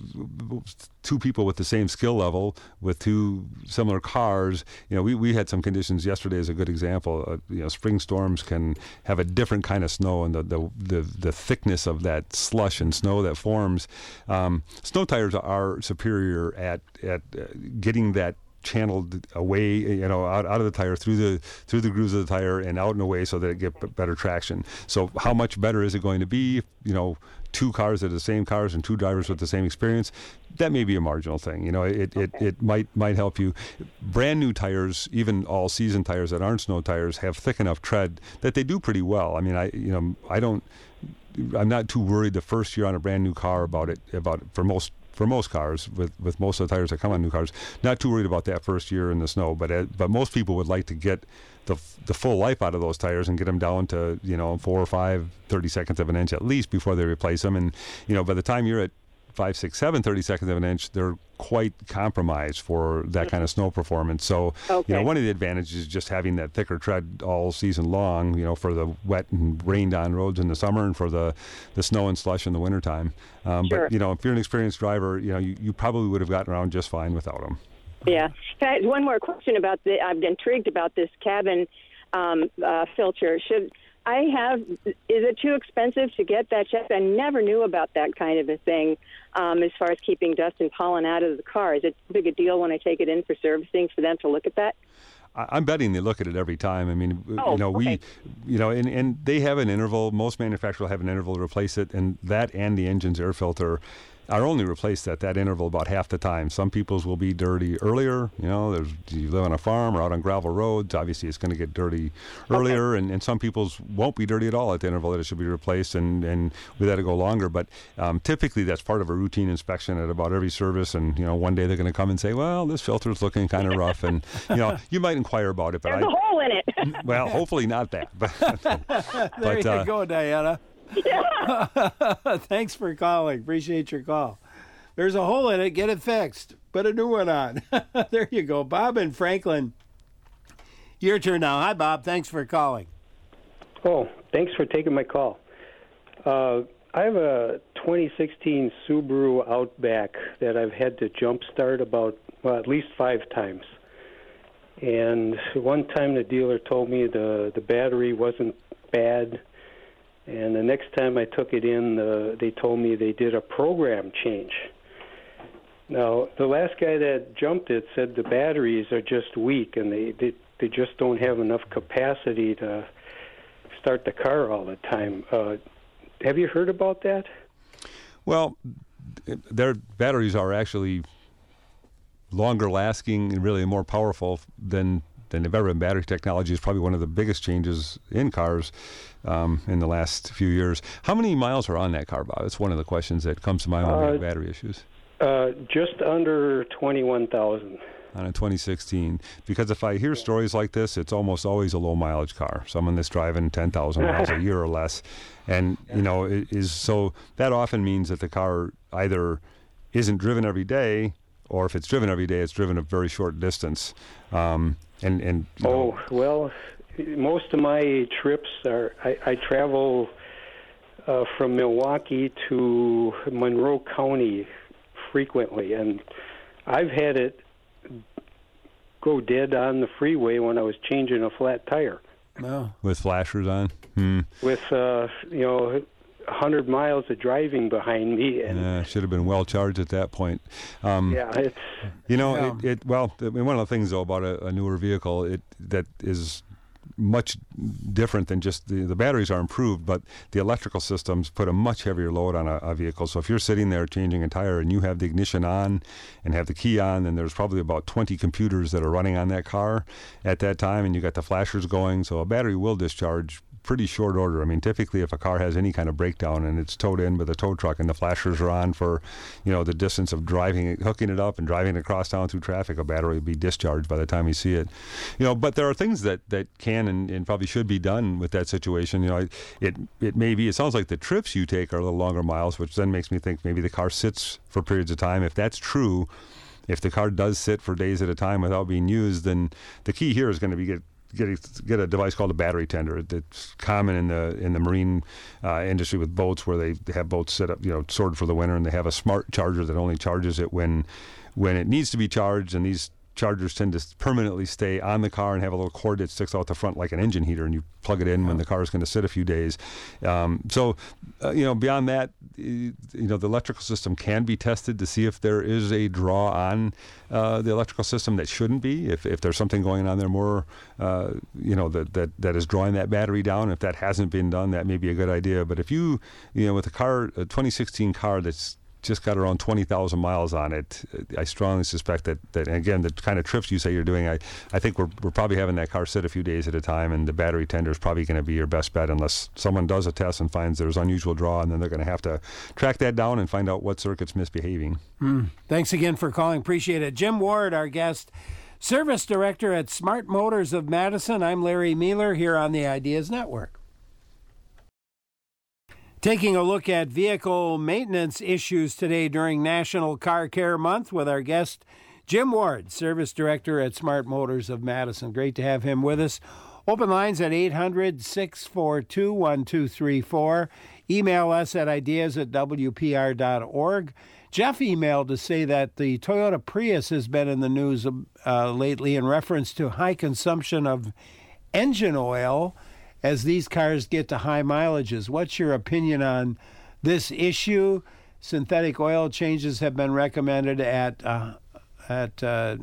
two people with the same skill level with two similar cars, you know, we, we had some conditions yesterday as a good example. Uh, you know, spring storms can have a different kind of snow, and the the, the, the thickness of that slush and snow that forms. Um, snow tires are superior at, at uh, getting that channeled away, you know, out, out of the tire through the through the grooves of the tire and out and away so that it get b- better traction. So how much better is it going to be? You know, two cars that are the same cars and two drivers with the same experience, that may be a marginal thing. You know, it, it, it might might help you. Brand new tires, even all season tires that aren't snow tires, have thick enough tread that they do pretty well. I mean, I you know I don't I'm not too worried the first year on a brand new car about it about it for most. For most cars, with, with most of the tires that come on new cars, not too worried about that first year in the snow. But uh, but most people would like to get the the full life out of those tires and get them down to, you know, four or five, thirty seconds of an inch at least before they replace them. And, you know, by the time you're at five, six, seven, thirty seconds of an inch, they're quite compromised for that kind of snow performance. So, okay. you know, one of the advantages is just having that thicker tread all season long, you know, for the wet and rained on roads in the summer and for the, the snow and slush in the wintertime. Um, sure. But, you know, if you're an experienced driver, you know, you, you probably would have gotten around just fine without them. Yeah. Can I, one more question about the, I'm intrigued about this cabin um, uh, filter. Should I have, is it too expensive to get that checked? I never knew about that kind of a thing um, as far as keeping dust and pollen out of the car. Is it a big a deal when I take it in for servicing for them to look at that? I'm betting they look at it every time. I mean, oh, you know, okay. we, you know, and, and they have an interval. Most manufacturers have an interval to replace it, and that and the engine's air filter are only replaced at that interval about half the time. Some people's will be dirty earlier. You know, there's, you live on a farm or out on gravel roads, obviously it's going to get dirty earlier, okay. and, and some people's won't be dirty at all at the interval that it should be replaced, and, and we let it go longer. But um, typically that's part of a routine inspection at about every service, and, you know, one day they're going to come and say, well, this filter's looking kind of rough, and, you know, you might inquire about it. But There's I, a hole in it. Well, hopefully not that. But, there but, you uh, go, Diana. Yeah. Thanks for calling. Appreciate your call. There's a hole in it. Get it fixed. Put a new one on. There you go. Bob and Franklin. Your turn now. Hi, Bob. Thanks for calling. Oh, thanks for taking my call. Uh, I have a twenty sixteen Subaru Outback that I've had to jump start about, well, at least five times. And one time the dealer told me the, the battery wasn't bad. And the next time I took it in, uh, they told me they did a program change. Now, the last guy that jumped it said the batteries are just weak, and they, they, they just don't have enough capacity to start the car all the time. Uh, have you heard about that? Well, their batteries are actually longer lasting and really more powerful than than they've ever been. Battery technology is probably one of the biggest changes in cars um, in the last few years. How many miles are on that car, Bob? That's one of the questions that comes to mind when uh, we have battery issues. Uh, just under twenty-one thousand. On a twenty sixteen. Because if I hear stories like this, it's almost always a low mileage car, someone that's driving ten thousand miles a year or less. And, you know, it is so that often means that the car either isn't driven every day, or if it's driven every day, it's driven a very short distance. Um, and and you oh know, well, most of my trips are I, I travel uh, from Milwaukee to Monroe County frequently, and I've had it go dead on the freeway when I was changing a flat tire. No. With flashers on? Hmm. With, uh, you know, one hundred miles of driving behind me. And yeah, should have been well charged at that point. Um, yeah, it's... You know, yeah. it, it, well, I mean, one of the things, though, about a, a newer vehicle it that is much different than just the, the batteries are improved, but the electrical systems put a much heavier load on a, a vehicle. So if you're sitting there changing a tire and you have the ignition on and have the key on, then there's probably about twenty computers that are running on that car at that time, and you got the flashers going. So a battery will discharge pretty short order. I mean, typically if a car has any kind of breakdown and it's towed in with a tow truck and the flashers are on for, you know, the distance of driving it, hooking it up and driving it across town through traffic, a battery will be discharged by the time you see it. You know, but there are things that, that can and, and probably should be done with that situation. You know, it it may be, it sounds like the trips you take are a little longer miles, which then makes me think maybe the car sits for periods of time. If that's true, if the car does sit for days at a time without being used, then the key here is going to be get Get a, get a device called a battery tender. That's common in the in the marine uh, industry with boats, where they have boats set up, you know, stored for the winter, and they have a smart charger that only charges it when when it needs to be charged. And these chargers tend to permanently stay on the car and have a little cord that sticks out the front like an engine heater, and you plug it in when the car is going to sit a few days. Um, so, uh, you know, beyond that, you know, the electrical system can be tested to see if there is a draw on uh, the electrical system that shouldn't be. If if there's something going on there more, uh, you know, that, that that is drawing that battery down. If that hasn't been done, that may be a good idea. But if you, you know, with a car, a twenty sixteen car that's just got around twenty thousand miles on it, I strongly suspect that, that and again, the kind of trips you say you're doing, I, I think we're we're probably having that car sit a few days at a time, and the battery tender is probably going to be your best bet unless someone does a test and finds there's unusual draw, and then they're going to have to track that down and find out what circuit's misbehaving. Mm. Thanks again for calling. Appreciate it. Jim Ward, our guest, Service Director at Smart Motors of Madison. I'm Larry Mueller here on the Ideas Network. Taking a look at vehicle maintenance issues today during National Car Care Month with our guest, Jim Ward, Service Director at Smart Motors of Madison. Great to have him with us. Open lines at eight hundred, six four two, one two three four. Email us at ideas at w p r dot org. Jeff emailed to say that the Toyota Prius has been in the news uh, lately in reference to high consumption of engine oil as these cars get to high mileages. What's your opinion on this issue? Synthetic oil changes have been recommended at uh, at uh,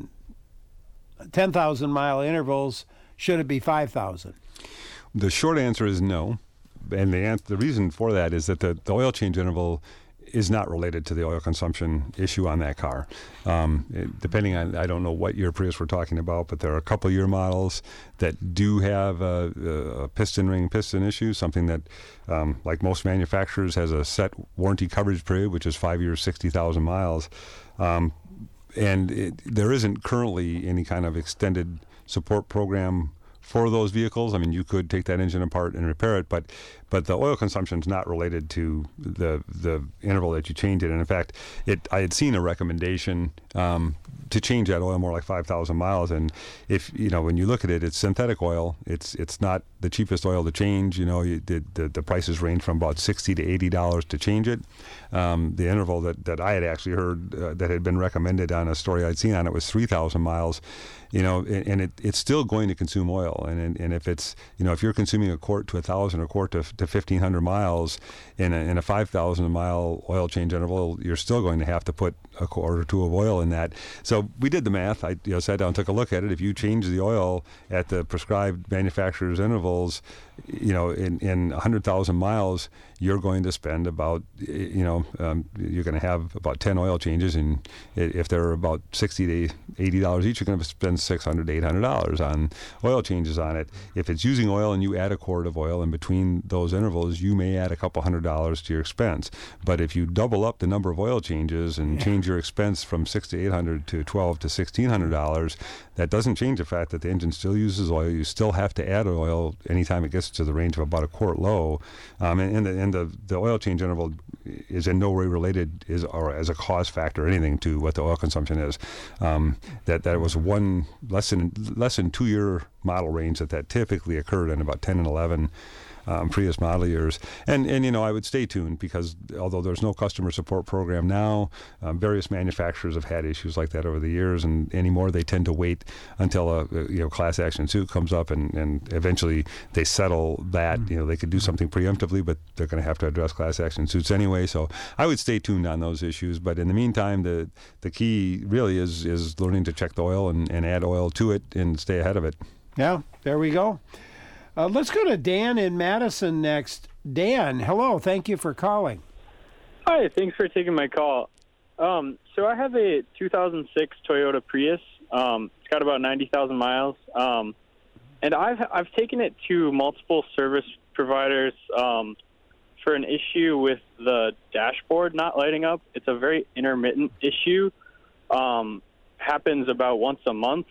ten thousand mile intervals. Should it be five thousand? The short answer is no. And the, an- the reason for that is that the, the oil change interval is not related to the oil consumption issue on that car. Um, it, depending on, I don't know what year Prius we're talking about, but there are a couple year models that do have a, a piston ring piston issue, something that, um, like most manufacturers, has a set warranty coverage period, which is five years, sixty thousand miles. Um, and it, there isn't currently any kind of extended support program for those vehicles. I mean, you could take that engine apart and repair it, but but the oil consumption is not related to the the interval that you change it. And in fact, it I had seen a recommendation um, to change that oil more like five thousand miles. And if you know, when you look at it, it's synthetic oil. It's it's not the cheapest oil to change. You know, you, the, the the prices range from about sixty to eighty dollars to change it. Um, the interval that, that I had actually heard uh, that had been recommended on a story I'd seen on it was three thousand miles. You know, and, and it, it's still going to consume oil. And, and and if it's, you know, if you're consuming a quart to a thousand or quart to, to fifteen hundred miles in a, in a five thousand mile oil change interval, you're still going to have to put a quart or two of oil in that. So we did the math. I you know, sat down and took a look at it. If you change the oil at the prescribed manufacturer's intervals, you know, in, in one hundred thousand miles, you're going to spend about, you know, um, you're going to have about ten oil changes. And if they're about sixty to eighty dollars each, you're going to spend six hundred to eight hundred dollars on oil changes on it. If it's using oil and you add a quart of oil in between those intervals, you may add a couple hundred dollars to your expense. But if you double up the number of oil changes and yeah. change your expense from six to eight hundred to twelve to sixteen hundred dollars, that doesn't change the fact that the engine still uses oil. You still have to add oil anytime it gets to the range of about a quart low. Um, and and, the, and the, the oil change interval is in no way related is or as a cause factor or anything to what the oil consumption is. Um, that that was one less than less than two year model range that that typically occurred in about ten and eleven. Um, Prius model years. And, and, you know, I would stay tuned because although there's no customer support program now, um, various manufacturers have had issues like that over the years, and anymore they tend to wait until a, you know, class action suit comes up and, and eventually they settle that. Mm-hmm. You know, they could do something preemptively, but they're going to have to address class action suits anyway. So I would stay tuned on those issues. But in the meantime, the the key really is is learning to check the oil and, and add oil to it and stay ahead of it. Yeah, there we go. Uh, let's go to Dan in Madison next. Dan, hello. Thank you for calling. Hi, thanks for taking my call. Um, so I have a two thousand six Toyota Prius. Um, it's got about ninety thousand miles. Um, and I've I've taken it to multiple service providers um, for an issue with the dashboard not lighting up. It's a very intermittent issue. Um, happens about once a month.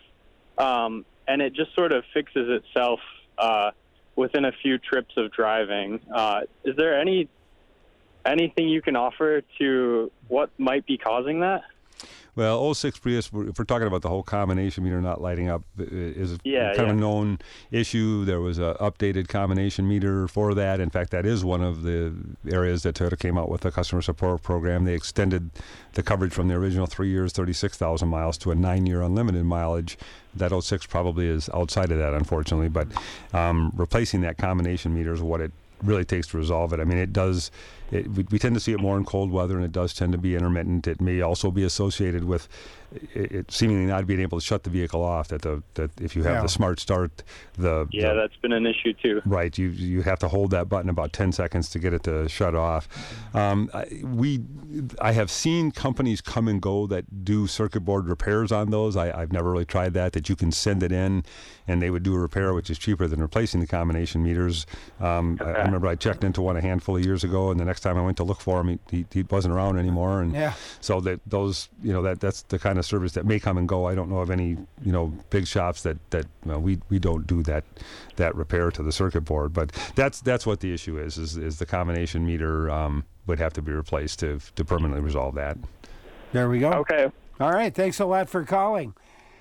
Um, and it just sort of fixes itself Uh, within a few trips of driving. Uh, is there any anything you can offer to what might be causing that? Well, oh six Prius, if we're talking about the whole combination meter not lighting up, is yeah, kind yeah. of a known issue. There was an updated combination meter for that. In fact, that is one of the areas that Toyota came out with a customer support program. They extended the coverage from the original three years, thirty-six thousand miles to a nine-year unlimited mileage. That oh six probably is outside of that, unfortunately. But um, replacing that combination meter is what it really takes to resolve it. I mean, it does. It, we, we tend to see it more in cold weather, and it does tend to be intermittent. It may also be associated with it, it seemingly not being able to shut the vehicle off. That the that if you have Yeah. the smart start, the Yeah, the, that's been an issue too. Right, you you have to hold that button about ten seconds to get it to shut off. Um, I, we, I have seen companies come and go that do circuit board repairs on those. I, I've never really tried that. That you can send it in, and they would do a repair, which is cheaper than replacing the combination meters. Um, I, I remember I checked into one a handful of years ago, and the next time I went to look for him, he, he, he wasn't around anymore. And Yeah. so that those, you know, that that's the kind of service that may come and go. I don't know of any, you know, big shops that that well, we we don't do that that repair to the circuit board. But that's that's what the issue is. Is, is the combination meter um, would have to be replaced to to permanently resolve that. There we go. Okay. All right. Thanks a lot for calling.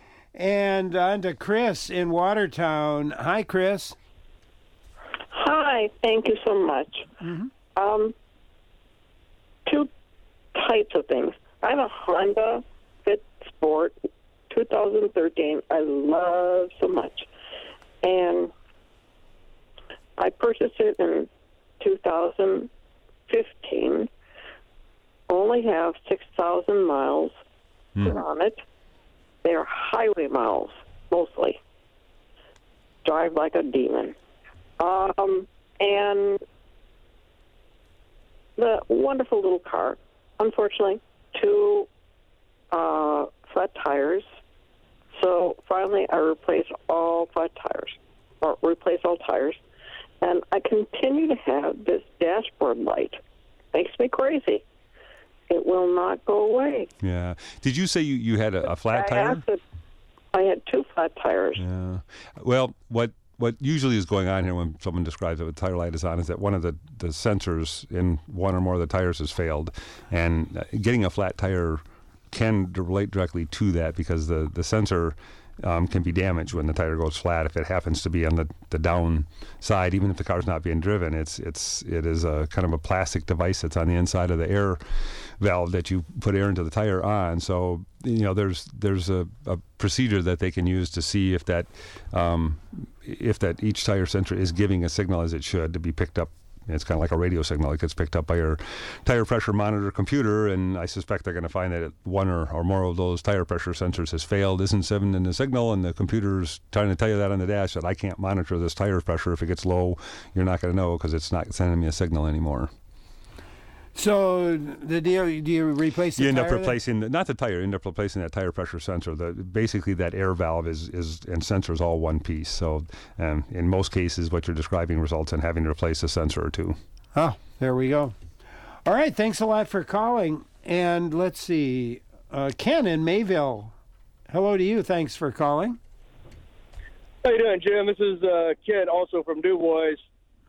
And on to Chris in Watertown. Hi, Chris. Hi, thank you so much. Mm-hmm. Um, two types of things. I have a Honda Fit Sport two thousand thirteen I love so much. And I purchased it in two thousand fifteen. Only have six thousand miles Hmm. on it. They're highway miles, mostly. Drive like a demon. Um, and the wonderful little car, unfortunately, two uh, flat tires. So finally I replaced all flat tires, or replace all tires. And I continue to have this dashboard light. Makes me crazy. It will not go away. Yeah. Did you say you, you had a, a flat I tire? asked if I had two flat tires. Yeah. Well, what what usually is going on here when someone describes that the tire light is on is that one of the, the sensors in one or more of the tires has failed. And uh, getting a flat tire can relate directly to that because the, the sensor um, can be damaged when the tire goes flat. If it happens to be on the, the down side, even if the car's not being driven, it's it's it is a kind of a plastic device that's on the inside of the air valve that you put air into the tire on. So, you know, there's there's a, a procedure that they can use to see if that um, if that each tire sensor is giving a signal as it should to be picked up. It's kind of like a radio signal. It gets picked up by your tire pressure monitor computer, and I suspect they're going to find that one or, or more of those tire pressure sensors has failed, isn't sending the signal, and the computer's trying to tell you that on the dash that I can't monitor this tire pressure. If it gets low, you're not going to know because it's not sending me a signal anymore. So the deal, do you replace the you end tire up replacing the, not the tire, you end up replacing that tire pressure sensor. The basically that air valve is is and sensor is all one piece. So um, in most cases, what you're describing results in having to replace a sensor or two. Oh, there we go. All right, thanks a lot for calling. And let's see, uh, Ken in Mayville. Hello to you. Thanks for calling. How you doing, Jim? This is uh, Ken, also from Du Bois.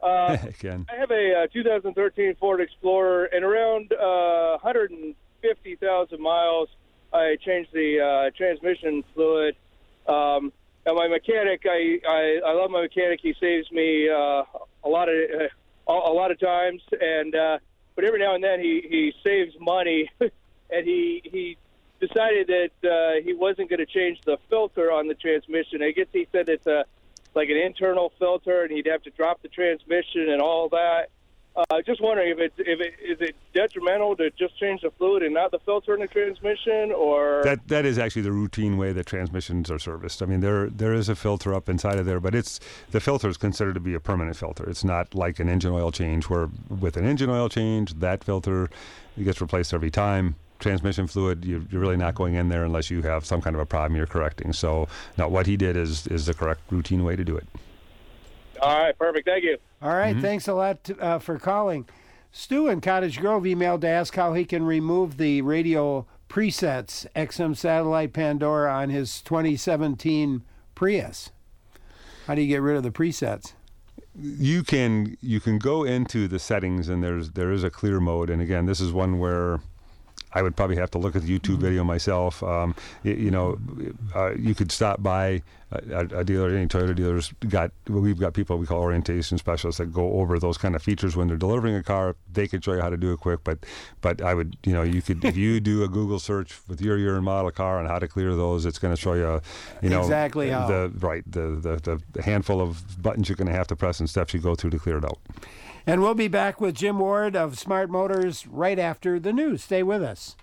Uh, Ken. I have a uh, two thousand thirteen Ford Explorer, and around uh, one hundred fifty thousand miles, I changed the uh, transmission fluid. Um, and my mechanic, I, I, I love my mechanic. He saves me uh, a lot of uh, a lot of times, and uh, but every now and then he, he saves money, and he he decided that uh, he wasn't going to change the filter on the transmission. I guess he said it's a like an internal filter, and he'd have to drop the transmission and all that. Uh, just wondering if it if it is it detrimental to just change the fluid and not the filter in the transmission, or that that is actually the routine way that transmissions are serviced. I mean, there there is a filter up inside of there, but it's the filter is considered to be a permanent filter. It's not like an engine oil change, where with an engine oil change, that filter gets replaced every time. Transmission fluid, you're really not going in there unless you have some kind of a problem you're correcting. So, now what he did is is the correct routine way to do it. All right, perfect. Thank you. All right, Mm-hmm. thanks a lot to, uh, for calling. Stu in Cottage Grove emailed to ask how he can remove the radio presets X M Satellite Pandora on his twenty seventeen Prius. How do you get rid of the presets? You can you can go into the settings, and there's there is a clear mode. And again, this is one where I would probably have to look at the YouTube video myself. Um, you, you know, uh, you could stop by a, a dealer. Any Toyota dealers got we've got people we call orientation specialists that go over those kind of features when they're delivering a car. They could show you how to do it quick. But but I would you know you could if you do a Google search with your year and model car on how to clear those, it's going to show you you know exactly how. the right the, the the handful of buttons you're going to have to press and steps you go through to clear it out. And we'll be back with Jim Ward of Smart Motors right after the news. Stay with us.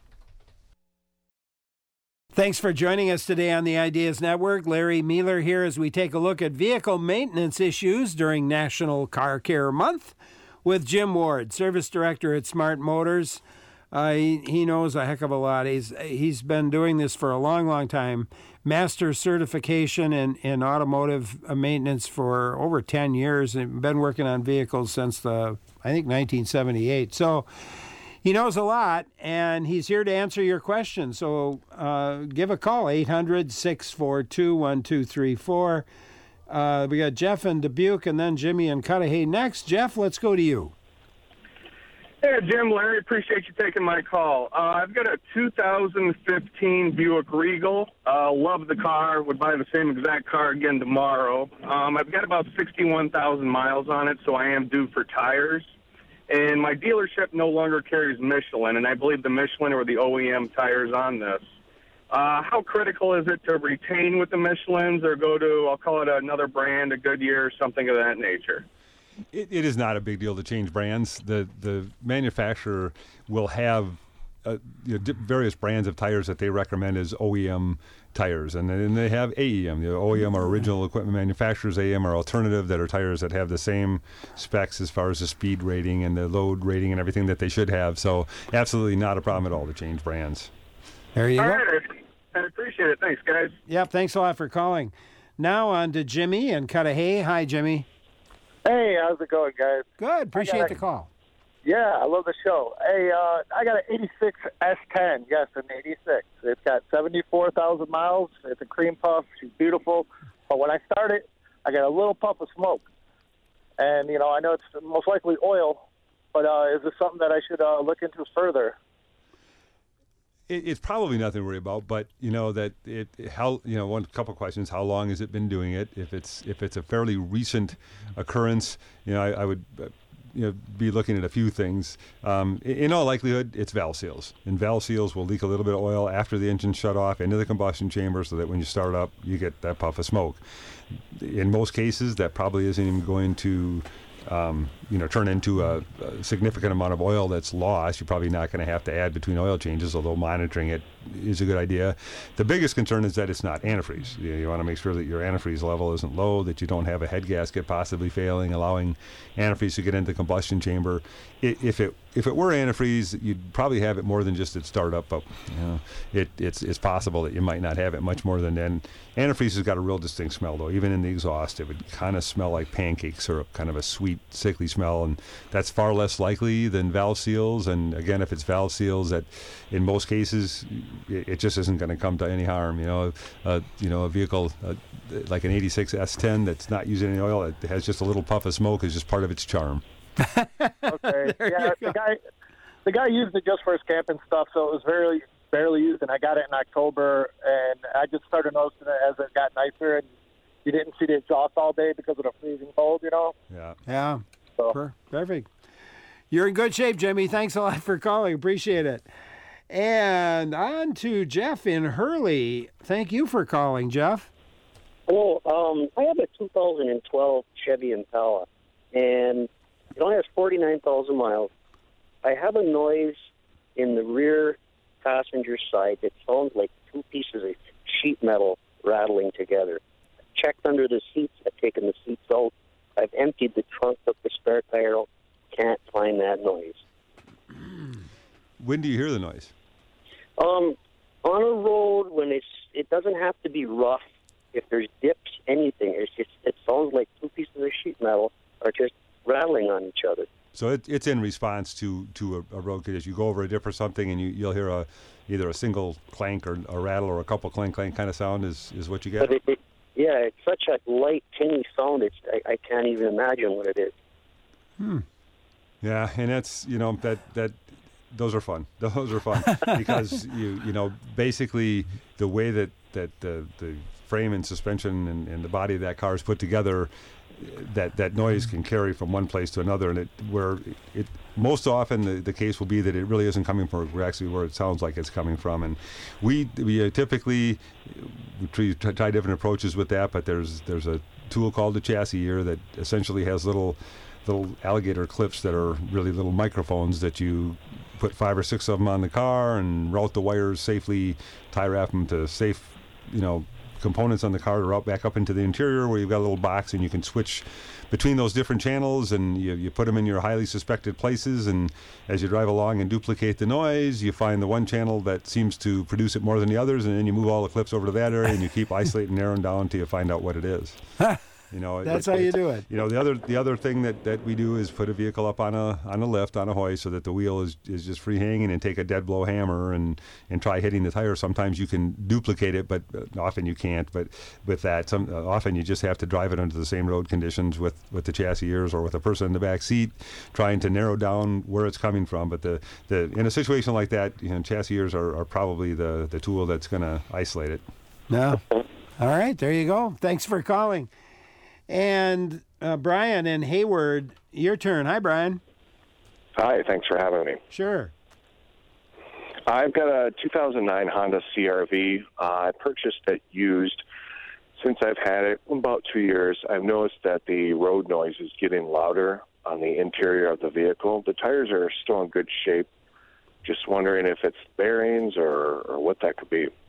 Thanks for joining us today on the Ideas Network. Larry Mealer here as we take a look at vehicle maintenance issues during National Car Care Month with Jim Ward, Service Director at Smart Motors. Uh, he, he knows a heck of a lot. He's He's been doing this for a long, long time. Master certification in, in automotive maintenance for over ten years, and been working on vehicles since the, I think, nineteen seventy-eight. So he knows a lot, and he's here to answer your questions. So uh, give a call, eight hundred, six four two, one two three four. Uh, we got Jeff in Dubuque, and then Jimmy in Cudahy next. Jeff, let's go to you. Hey, Jim, Larry, appreciate you taking my call. Uh, I've got a two thousand fifteen Buick Regal. Uh, love the car. Would buy the same exact car again tomorrow. Um, I've got about sixty-one thousand miles on it, so I am due for tires. And my dealership no longer carries Michelin, and I believe the Michelin or the O E M tires on this. Uh, how critical is it to retain with the Michelins or go to, I'll call it another brand, a Goodyear, something of that nature? It, it is not a big deal to change brands. The the manufacturer will have uh, you know, di- various brands of tires that they recommend as O E M tires, and then they have A E M. The O E M are original equipment manufacturers. A E M are alternative, that are tires that have the same specs as far as the speed rating and the load rating and everything that they should have. So absolutely not a problem at all to change brands. There you All go. right, I appreciate it. Thanks, guys. Yep, thanks a lot for calling. Now on to Jimmy in Cudahy. Hi, Jimmy. Hey, how's it going, guys? Good. Appreciate a, the call. Yeah, I love the show. Hey, uh, I got an eighty-six S ten. Yes, an eighty-six. It's got seventy-four thousand miles. It's a cream puff. She's beautiful. But when I start it, I get a little puff of smoke. And, you know, I know it's most likely oil, but uh, is this something that I should uh, look into further? It, it's probably nothing to worry about, but you know that it how you know one couple questions: how long has it been doing it? If it's if it's a fairly recent occurrence, you know I, I would uh, you know be looking at a few things. Um, in, in all likelihood, it's valve seals, and valve seals will leak a little bit of oil after the engine's shut off into the combustion chamber, so that when you start up, you get that puff of smoke. In most cases, that probably isn't even going to Um, you know, turn into a, a significant amount of oil that's lost. You're probably not going to have to add between oil changes, although monitoring it is a good idea. The biggest concern is that it's not antifreeze. You, you want to make sure that your antifreeze level isn't low, that you don't have a head gasket possibly failing, allowing antifreeze to get into the combustion chamber. It, if it if it were antifreeze, you'd probably have it more than just at startup, but you know, it, it's it's possible that you might not have it much more than then. Antifreeze has got a real distinct smell, though. Even in the exhaust, it would kind of smell like pancake syrup, kind of a sweet, sickly smell. smell, and that's far less likely than valve seals. And again, if it's valve seals, that in most cases it, it just isn't going to come to any harm. You know, uh, you know, a vehicle uh, like an eighty-six S ten that's not using any oil, it has just a little puff of smoke, is just part of its charm. Okay. Yeah, the guy, the guy used it just for his camping stuff, so it was very barely used, and I got it in October, and I just started noticing it as it got nicer, and you didn't see the exhaust all day because of the freezing cold, you know? Yeah. Yeah. So. Per- Perfect. You're in good shape, Jimmy. Thanks a lot for calling. Appreciate it. And on to Jeff in Hurley. Thank you for calling, Jeff. Hello. Um, I have a two thousand twelve Chevy Impala, and it only has forty-nine thousand miles. I have a noise in the rear passenger side that sounds like two pieces of sheet metal rattling together. I've checked under the seats. I've taken the seats out. I've emptied the trunk, took the spare tire out. Can't find that noise. When do you hear the noise? Um, on a road when it's it doesn't have to be rough. If there's dips, anything, it's just it sounds like two pieces of sheet metal are just rattling on each other. So it, it's in response to, to a, a road condition. You go over a dip or something, and you, you'll hear a either a single clank or a rattle or a couple clank clank kind of sound is, is what you get? But it, it, yeah, it's such a light, tinny sound. It's I, I can't even imagine what it is. Hmm. Yeah, and that's, you know, that, that those are fun. Those are fun because, you you know, basically the way that, that the, the frame and suspension and, and the body of that car is put together, that that noise can carry from one place to another, and it where it most often the, the case will be that it really isn't coming from actually where it sounds like it's coming from. And we we uh, typically we try, try different approaches with that, but there's there's a tool called the chassis ear that essentially has little little alligator clips that are really little microphones that you put five or six of them on the car and route the wires safely, tie wrap them to safe, you know, components on the car to route back up into the interior where you've got a little box and you can switch between those different channels, and you, you put them in your highly suspected places, and as you drive along and duplicate the noise, you find the one channel that seems to produce it more than the others, and then you move all the clips over to that area and you keep isolating, narrowing down until you find out what it is. You know, That's it, how you it, do it. You know, the other the other thing that, that we do is put a vehicle up on a on a lift, on a hoist, so that the wheel is, is just free hanging, and take a dead blow hammer and, and try hitting the tire. Sometimes you can duplicate it, but often you can't. But with that, some uh, often you just have to drive it under the same road conditions with, with the chassis ears or with a person in the back seat, trying to narrow down where it's coming from. But the, the in a situation like that, you know, chassis ears are, are probably the, the tool that's going to isolate it. No. All right, there you go. Thanks for calling. And uh, Brian in Hayward, your turn. Hi, Brian. Hi, thanks for having me. Sure. I've got a two thousand nine Honda C R V. Uh, I purchased it used. Since I've had it about two years, I've noticed that the road noise is getting louder on the interior of the vehicle. The tires are still in good shape. Just wondering if it's bearings or, or what that could be.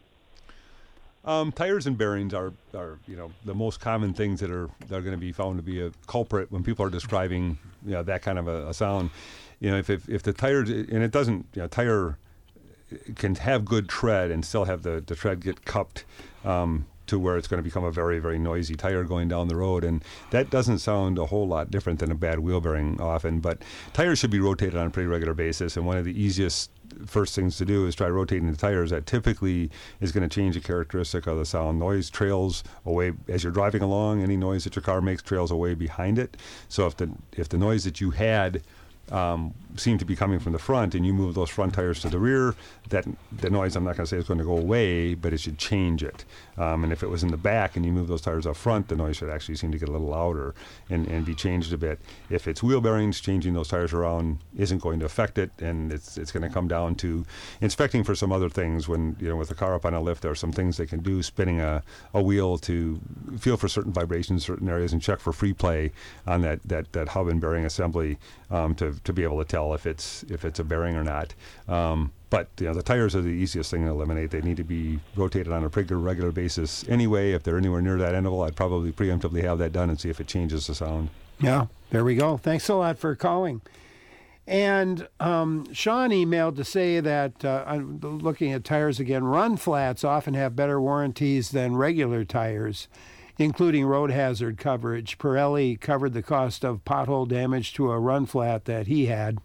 Um, tires and bearings are, are, you know, the most common things that are that are going to be found to be a culprit when people are describing, you know, that kind of a, a sound. You know, if, if if the tire, and it doesn't, you know, tire can have good tread and still have the, the tread get cupped um, to where it's going to become a very, very noisy tire going down the road. And that doesn't sound a whole lot different than a bad wheel bearing often. But tires should be rotated on a pretty regular basis. And one of the easiest first things to do is try rotating the tires. That typically is going to change the characteristic of the sound. Noise trails away as you're driving along. Any noise that your car makes trails away behind it. So if the if the noise that you had Um, seem to be coming from the front, and you move those front tires to the rear, that the noise, I'm not going to say it's going to go away, but it should change it. Um, and if it was in the back and you move those tires up front, the noise should actually seem to get a little louder and, and be changed a bit. If it's wheel bearings, changing those tires around isn't going to affect it, and it's it's going to come down to inspecting for some other things. When, you know, with the car up on a lift, there are some things they can do, spinning a, a wheel to feel for certain vibrations in certain areas and check for free play on that, that, that hub and bearing assembly um, to to be able to tell if it's if it's a bearing or not. Um, but you know, the tires are the easiest thing to eliminate. They need to be rotated on a pretty regular basis anyway. If they're anywhere near that interval, I'd probably preemptively have that done and see if it changes the sound. Yeah, there we go. Thanks a lot for calling. And um, Sean emailed to say that, uh, I'm looking at tires again, run flats often have better warranties than regular tires. including road hazard coverage. Pirelli covered the cost of pothole damage to a run flat that he had.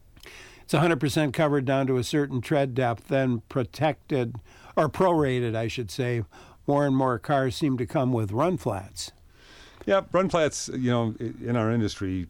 It's one hundred percent covered down to a certain tread depth, then protected, or prorated, I should say. More and more cars seem to come with run flats. Yeah, run flats, you know, in our industry,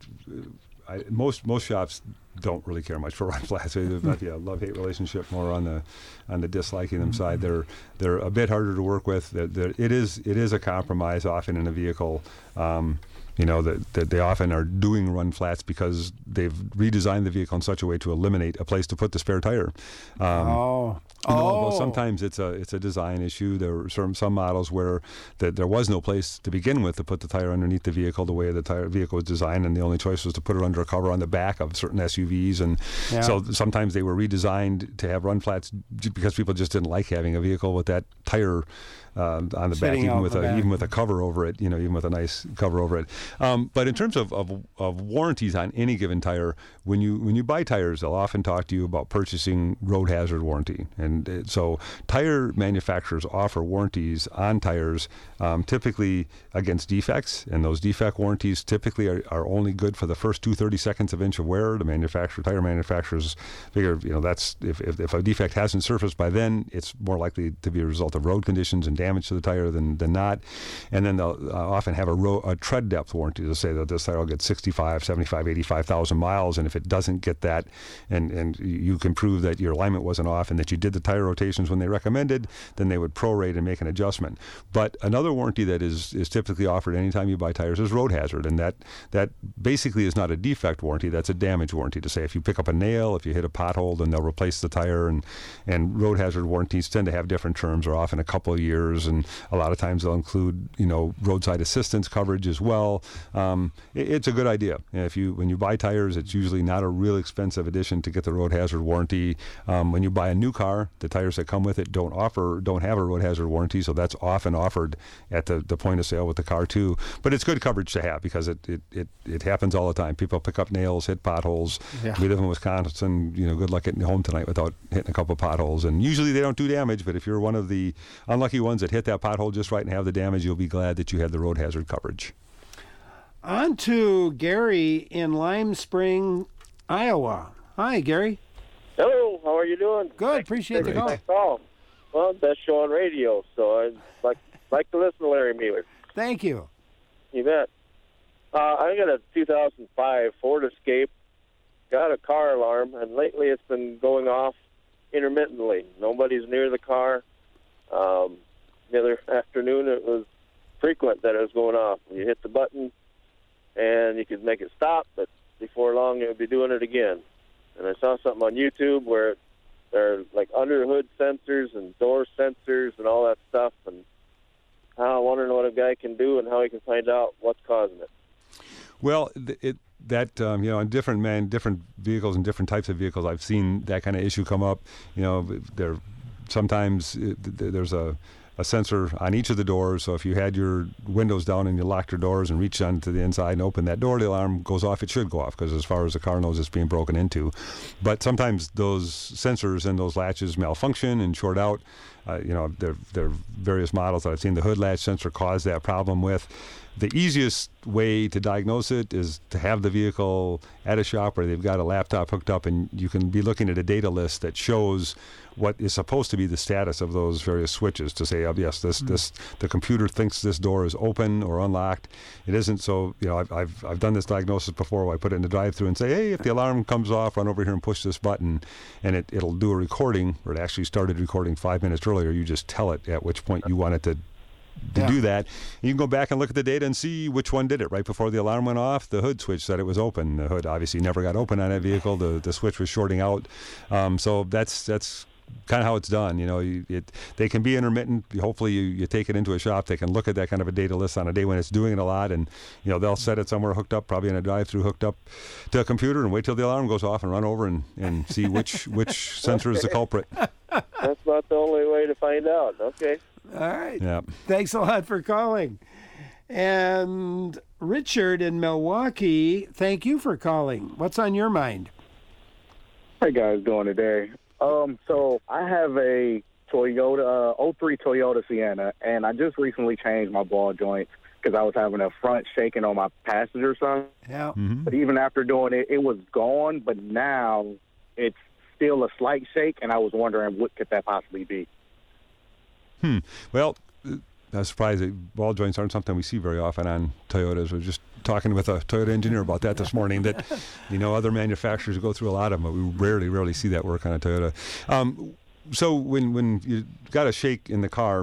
I, most most shops don't really care much for run flats. There's not a love-hate relationship, more on the on the disliking them side. They're they're a bit harder to work with. They're, they're, it is it is a compromise often in a vehicle. Um, you know, that, that they often are doing run flats because they've redesigned the vehicle in such a way to eliminate a place to put the spare tire. Um, oh. You know, oh. although sometimes it's a it's a design issue. There were some, some models where the, there was no place to begin with to put the tire underneath the vehicle the way the tire vehicle was designed, and the only choice was to put it under a cover on the back of certain S U Vs. And Yeah. so sometimes they were redesigned to have run flats j- because people just didn't like having a vehicle with that tire uh, on the Sitting back, even out with the a back. even with a cover over it. You know, even with a nice cover over it. Um, but in terms of, of of warranties on any given tire, when you when you buy tires, they'll often talk to you about purchasing road hazard warranty, and uh, so tire manufacturers offer warranties on tires, um, typically against defects, and those defect warranties typically are, are only good for the first two thirty seconds of inch of wear. The manufacturer, tire manufacturers figure, you know, that's if, if, if a defect hasn't surfaced by then, it's more likely to be a result of road conditions and damage to the tire than, than not. And then they'll uh, often have a, ro- a tread depth warranty. They'll say that this tire will get sixty-five, seventy-five, eighty-five thousand miles, and if it doesn't get that, and, and you can prove that your alignment wasn't off and that you did the tire rotations when they recommended, then they would prorate and make an adjustment. But another warranty that is, is typically offered anytime you buy tires is road hazard, and that that basically is not a defect warranty, that's a damage warranty, to say if you pick up a nail, if you hit a pothole, then they'll replace the tire. And, and road hazard warranties tend to have different terms, or often a couple of years, and a lot of times they'll include, you know, roadside assistance coverage as well. Um, it, it's a good idea. If you when you buy tires, it's usually not a real expensive addition to get the road hazard warranty. Um, when you buy a new car, the tires that come with it don't offer don't have a road hazard warranty, so that's often offered at the, the point of sale with the car too. But it's good coverage to have because it it, it, it happens all the time. People pick up nails, hit potholes. Yeah. We live in Wisconsin. You know, good luck getting home tonight without hitting a couple of potholes. And usually they don't do damage, but if you're one of the unlucky ones that hit that pothole just right and have the damage, you'll be glad that you had the road hazard coverage. On to Gary in Lime Spring, Iowa. Hi, Gary. Hello, how are you doing? Good, appreciate the call. call. Well, best show on radio, so I like like to listen to Larry Mueller. Thank you. You bet. Uh, I got a two thousand five Ford Escape, got a car alarm, and lately it's been going off intermittently. Nobody's near the car. Um, the other afternoon it was frequent that it was going off. You hit the button, and you could make it stop, but before long it would be doing it again. And I saw something on YouTube where there are like under hood sensors and door sensors and all that stuff, and I'm wondering what a guy can do and how he can find out what's causing it. Well, th- it that um, you know, in different man, different vehicles and different types of vehicles, I've seen that kind of issue come up. You know, there sometimes it, there's a a sensor on each of the doors, so if you had your windows down and you locked your doors and reached onto the inside and opened that door, the alarm goes off. It should go off because as far as the car knows, it's being broken into. But sometimes those sensors and those latches malfunction and short out. Uh, you know, there, there are various models that I've seen the hood latch sensor cause that problem with. The easiest way to diagnose it is to have the vehicle at a shop where they've got a laptop hooked up, and you can be looking at a data list that shows what is supposed to be the status of those various switches to say, oh, yes, this, Mm-hmm. this, the computer thinks this door is open or unlocked. It isn't. So, you know, I've, I've, I've done this diagnosis before where I put it in the drive-through and say, hey, if the alarm comes off, run over here and push this button, and it, it'll do a recording, or it actually started recording five minutes earlier. You just tell it at which point you want it to to Yeah. do that. You can go back and look at the data and see which one did it. Right before the alarm went off, the hood switch said it was open. The hood obviously never got open on that vehicle. The the switch was shorting out. Um, so that's that's kind of how it's done. You know, you, it they can be intermittent. Hopefully, you, you take it into a shop. They can look at that kind of a data list on a day when it's doing it a lot, and you know they'll set it somewhere hooked up, probably in a drive-through, hooked up to a computer, and wait till the alarm goes off and run over and, and see which which sensor is the culprit. That's not the only way to find out. Okay. All right. Yeah. Thanks a lot for calling. And Richard in Milwaukee, thank you for calling. What's on your mind? How you guys doing today? Um, so I have a Toyota, uh, oh three Toyota Sienna, and I just recently changed my ball joints because I was having a front shaking on my passenger side. Yeah. Mm-hmm. But even after doing it, it was gone, but now it's still a slight shake, and I was wondering what could that possibly be. Hmm. Well, uh, I'm surprised that ball joints aren't something we see very often on Toyotas. We're just talking with a Toyota engineer about that this morning, that, you know, other manufacturers go through a lot of them, but we rarely, rarely see that work on a Toyota. Um, so when, when you got a shake in the car,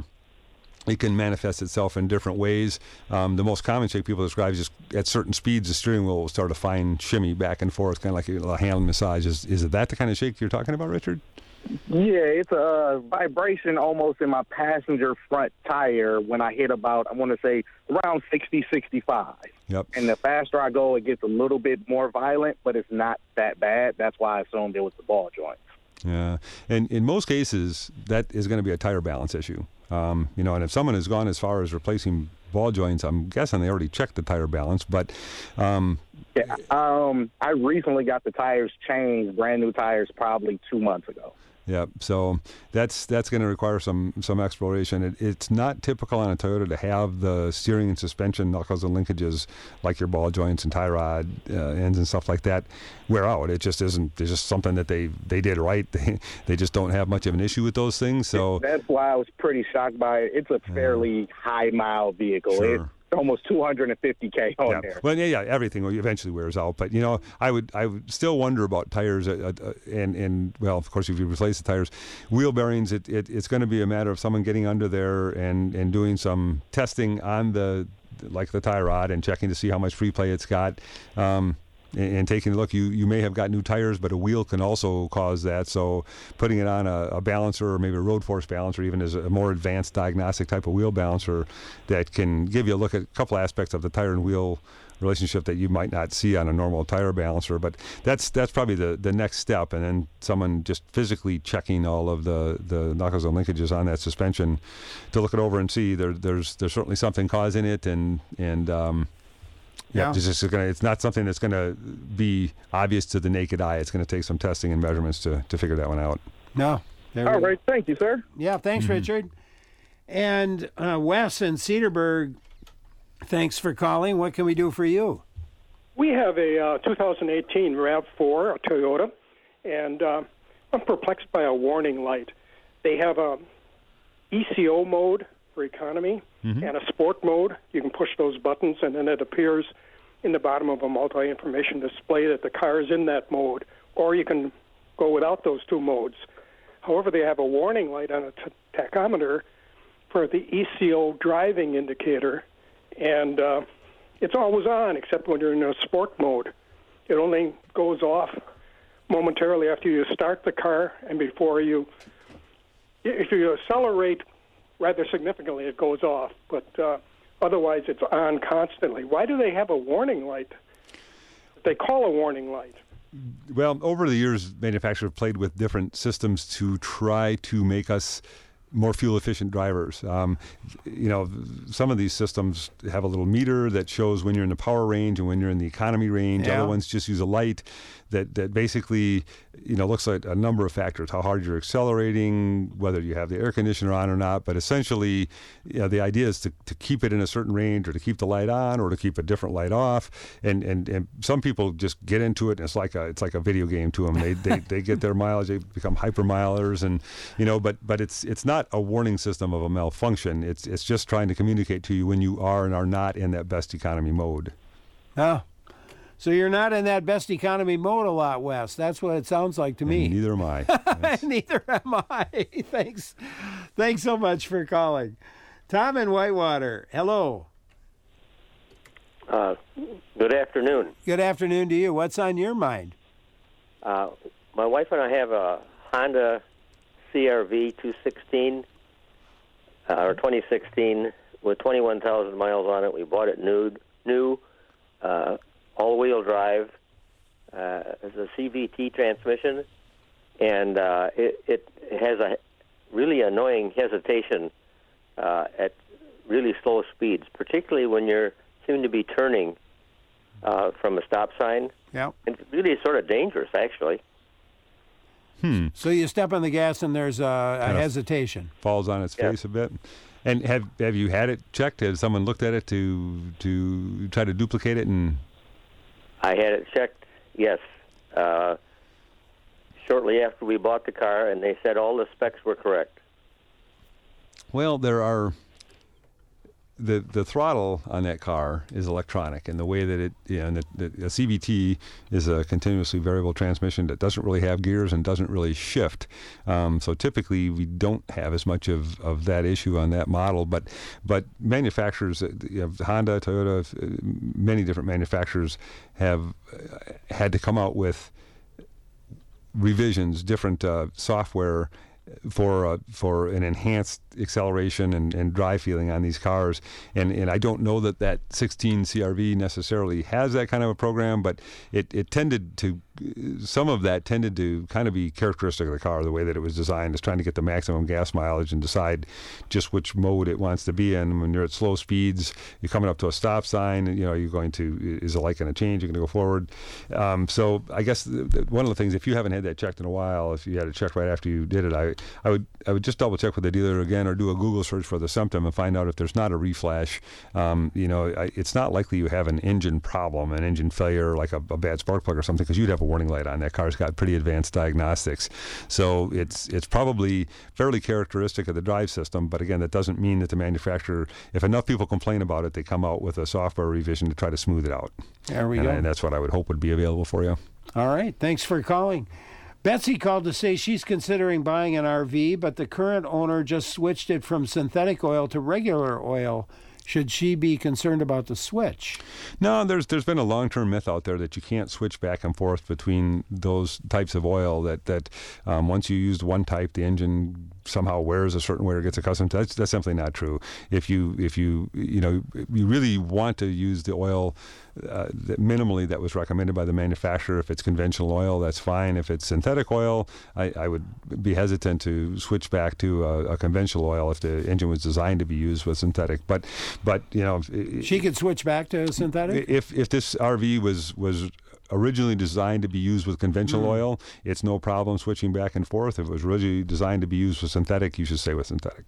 it can manifest itself in different ways. Um, the most common shake people describe is just at certain speeds, the steering wheel will start a fine shimmy back and forth, kind of like a, a hand massage. Is, is it that the kind of shake you're talking about, Richard? Yeah, it's a vibration almost in my passenger front tire when I hit about, I want to say, around sixty, sixty-five. Yep. And the faster I go, it gets a little bit more violent, but it's not that bad. That's why I assumed it was the ball joint. Yeah, and in most cases, that is going to be a tire balance issue. Um, you know, and if someone has gone as far as replacing ball joints, I'm guessing they already checked the tire balance. But um, yeah, um, I recently got the tires changed, brand new tires, probably two months ago. Yeah, so that's that's going to require some some exploration. It, it's not typical on a Toyota to have the steering and suspension knuckles and linkages like your ball joints and tie rod uh, ends and stuff like that wear out. It just isn't. It's just something that they, they did right. They, they just don't have much of an issue with those things. So that's why I was pretty shocked by it. It's a fairly uh, high mile vehicle. Sure. It's almost two hundred fifty K on yeah. there. Well, yeah, yeah, everything eventually wears out. But you know, I would, I would still wonder about tires, uh, uh, and and well, of course, if you replace the tires, wheel bearings, it, it it's going to be a matter of someone getting under there and and doing some testing on the, like the tie rod, and checking to see how much free play it's got. Um, And taking a look, you, you may have got new tires, but a wheel can also cause that. So putting it on a, a balancer, or maybe a road force balancer, even as a more advanced diagnostic type of wheel balancer, that can give you a look at a couple aspects of the tire and wheel relationship that you might not see on a normal tire balancer. But that's that's probably the, the next step. And then someone just physically checking all of the, the knuckles and linkages on that suspension to look it over and see there there's there's certainly something causing it, and and um, Yeah, Yeah. it's, just gonna, it's not something that's going to be obvious to the naked eye. It's going to take some testing and measurements to, to figure that one out. No. There All we- right, thank you, sir. Yeah, thanks, Mm-hmm. Richard. And uh, Wes in Cedarburg, thanks for calling. What can we do for you? We have a uh, two thousand eighteen RAV four, a Toyota, and uh, I'm perplexed by a warning light. They have a E C O mode for economy Mhm. and a sport mode. You can push those buttons, and then it appears in the bottom of a multi-information display that the car is in that mode, or you can go without those two modes. However, they have a warning light on a t- tachometer for the E C O driving indicator, and uh, it's always on except when you're in a sport mode. It only goes off momentarily after you start the car and before you, if you accelerate rather significantly, it goes off, but uh, otherwise it's on constantly. Why do they have a warning light? They call a warning light. Well, over the years, manufacturers have played with different systems to try to make us more fuel-efficient drivers. Um, you know, some of these systems have a little meter that shows when you're in the power range and when you're in the economy range. Yeah. Other ones just use a light that, that basically, you know, looks at a number of factors: how hard you're accelerating, whether you have the air conditioner on or not. But essentially, you know, the idea is to, to keep it in a certain range, or to keep the light on, or to keep a different light off. And and, and some people just get into it, and it's like a it's like a video game to them. They they, they get their mileage, they become hyper milers, and you know. But but it's it's not a warning system of a malfunction. It's it's just trying to communicate to you when you are and are not in that best economy mode. Oh. So you're not in that best economy mode a lot, Wes. That's what it sounds like to me. And neither am I. Neither am I. Thanks. Thanks so much for calling. Tom in Whitewater, hello. Uh, good afternoon. Good afternoon to you. What's on your mind? Uh, my wife and I have a Honda C R V two sixteen, uh, or twenty sixteen, with twenty-one thousand miles on it. We bought it new, new uh, all-wheel drive. Uh, it's a C V T transmission, and uh, it, it has a really annoying hesitation uh, at really slow speeds, particularly when you're seem to be turning uh, from a stop sign. Yeah. It's really sort of dangerous, actually. Hmm. So you step on the gas and there's a, a Kind of hesitation. Falls on its face a bit. And have have you had it checked? Has someone looked at it to to try to duplicate it? And I had it checked, yes, uh, shortly after we bought the car, and they said all the specs were correct. Well, there are the the throttle on that car is electronic, and the way that it, you know, and the, the, a C V T is a continuously variable transmission that doesn't really have gears and doesn't really shift. Um, so typically, we don't have as much of, of that issue on that model. But but manufacturers, you know, Honda, Toyota, many different manufacturers have had to come out with revisions, different uh, software for uh, for an enhanced acceleration and, and drive feeling on these cars, and and I don't know that that sixteen C R V necessarily has that kind of a program, but it, it tended to, some of that tended to kind of be characteristic of the car, the way that it was designed, is trying to get the maximum gas mileage and decide just which mode it wants to be in. When you're at slow speeds, you're coming up to a stop sign, you know, you're going to, is the light going to change, you're going to go forward. Um, so I guess the, the, one of the things, if you haven't had that checked in a while, if you had it checked right after you did it, I, I would I would just double check with the dealer again, or do a Google search for the symptom and find out if there's not a reflash. Um, you know, I, it's not likely you have an engine problem, an engine failure, like a, a bad spark plug or something, because you'd have a warning light on. That car's got pretty advanced diagnostics. So it's it's probably fairly characteristic of the drive system, but again, that doesn't mean that the manufacturer, if enough people complain about it, they come out with a software revision to try to smooth it out. There we and go. I, and that's what I would hope would be available for you. All right. Thanks for calling. Betsy called to say she's considering buying an R V, but the current owner just switched it from synthetic oil to regular oil. Should she be concerned about the switch? No, there's there's been a long-term myth out there that you can't switch back and forth between those types of oil, that, that um, once you use one type, the engine somehow wears a certain way or gets accustomed to. That's, that's simply not true. If you, if you, you know, you really want to use the oil uh, that minimally that was recommended by the manufacturer, if it's conventional oil, that's fine. If it's synthetic oil, I, I would be hesitant to switch back to a, a conventional oil if the engine was designed to be used with synthetic. But, but you know, she could switch back to synthetic. If if this R V was was originally designed to be used with conventional Mm. oil, it's no problem switching back and forth. If it was originally designed to be used with synthetic, you should stay with synthetic.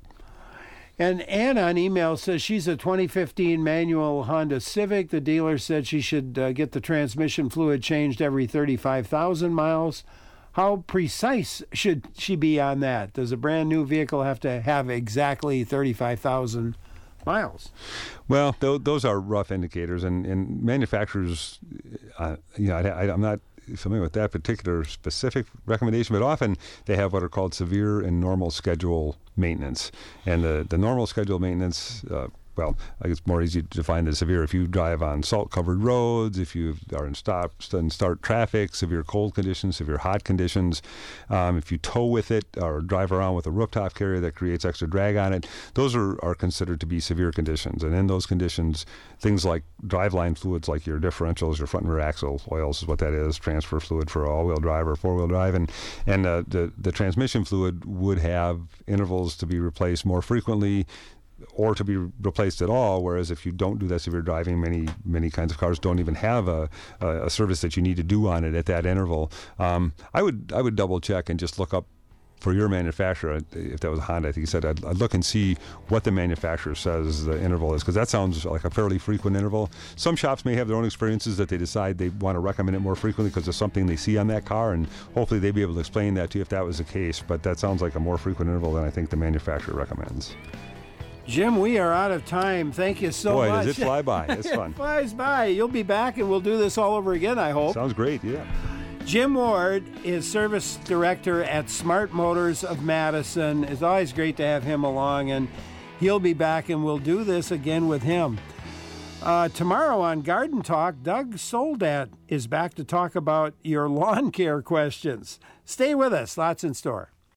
And Ann on email says she's a twenty fifteen manual Honda Civic. The dealer said she should uh, get the transmission fluid changed every thirty-five thousand miles. How precise should she be on that? Does a brand new vehicle have to have exactly thirty-five thousand miles? Well, th- those are rough indicators, and, and manufacturers, uh, you know, I, I, I'm not familiar with that particular specific recommendation, but often they have what are called severe and normal schedule maintenance. And the, the normal schedule maintenance, uh, well, I guess it's more easy to define than severe. If you drive on salt-covered roads, if you are in stop and start traffic, severe cold conditions, severe hot conditions, um, if you tow with it or drive around with a rooftop carrier that creates extra drag on it, those are, are considered to be severe conditions. And in those conditions, things like driveline fluids, like your differentials, your front and rear axle oils is what that is, transfer fluid for all-wheel drive or four-wheel drive, and, and uh, the, the transmission fluid would have intervals to be replaced more frequently or to be replaced at all, whereas if you don't do that severe driving, many many kinds of cars don't even have a, a, a service that you need to do on it at that interval. Um, I would I would double check and just look up for your manufacturer, if that was Honda, I think you said, I'd, I'd look and see what the manufacturer says the interval is, because that sounds like a fairly frequent interval. Some shops may have their own experiences that they decide they want to recommend it more frequently because of something they see on that car, and hopefully they'd be able to explain that to you if that was the case, but that sounds like a more frequent interval than I think the manufacturer recommends. Jim, we are out of time. Thank you so Boy, much. does it fly by. It's fun. It flies by. You'll be back, and we'll do this all over again, I hope. Sounds great, yeah. Jim Ward is service director at Smart Motors of Madison. It's always great to have him along, and he'll be back, and we'll do this again with him. Uh, tomorrow on Garden Talk, Doug Soldat is back to talk about your lawn care questions. Stay with us. Lots in store.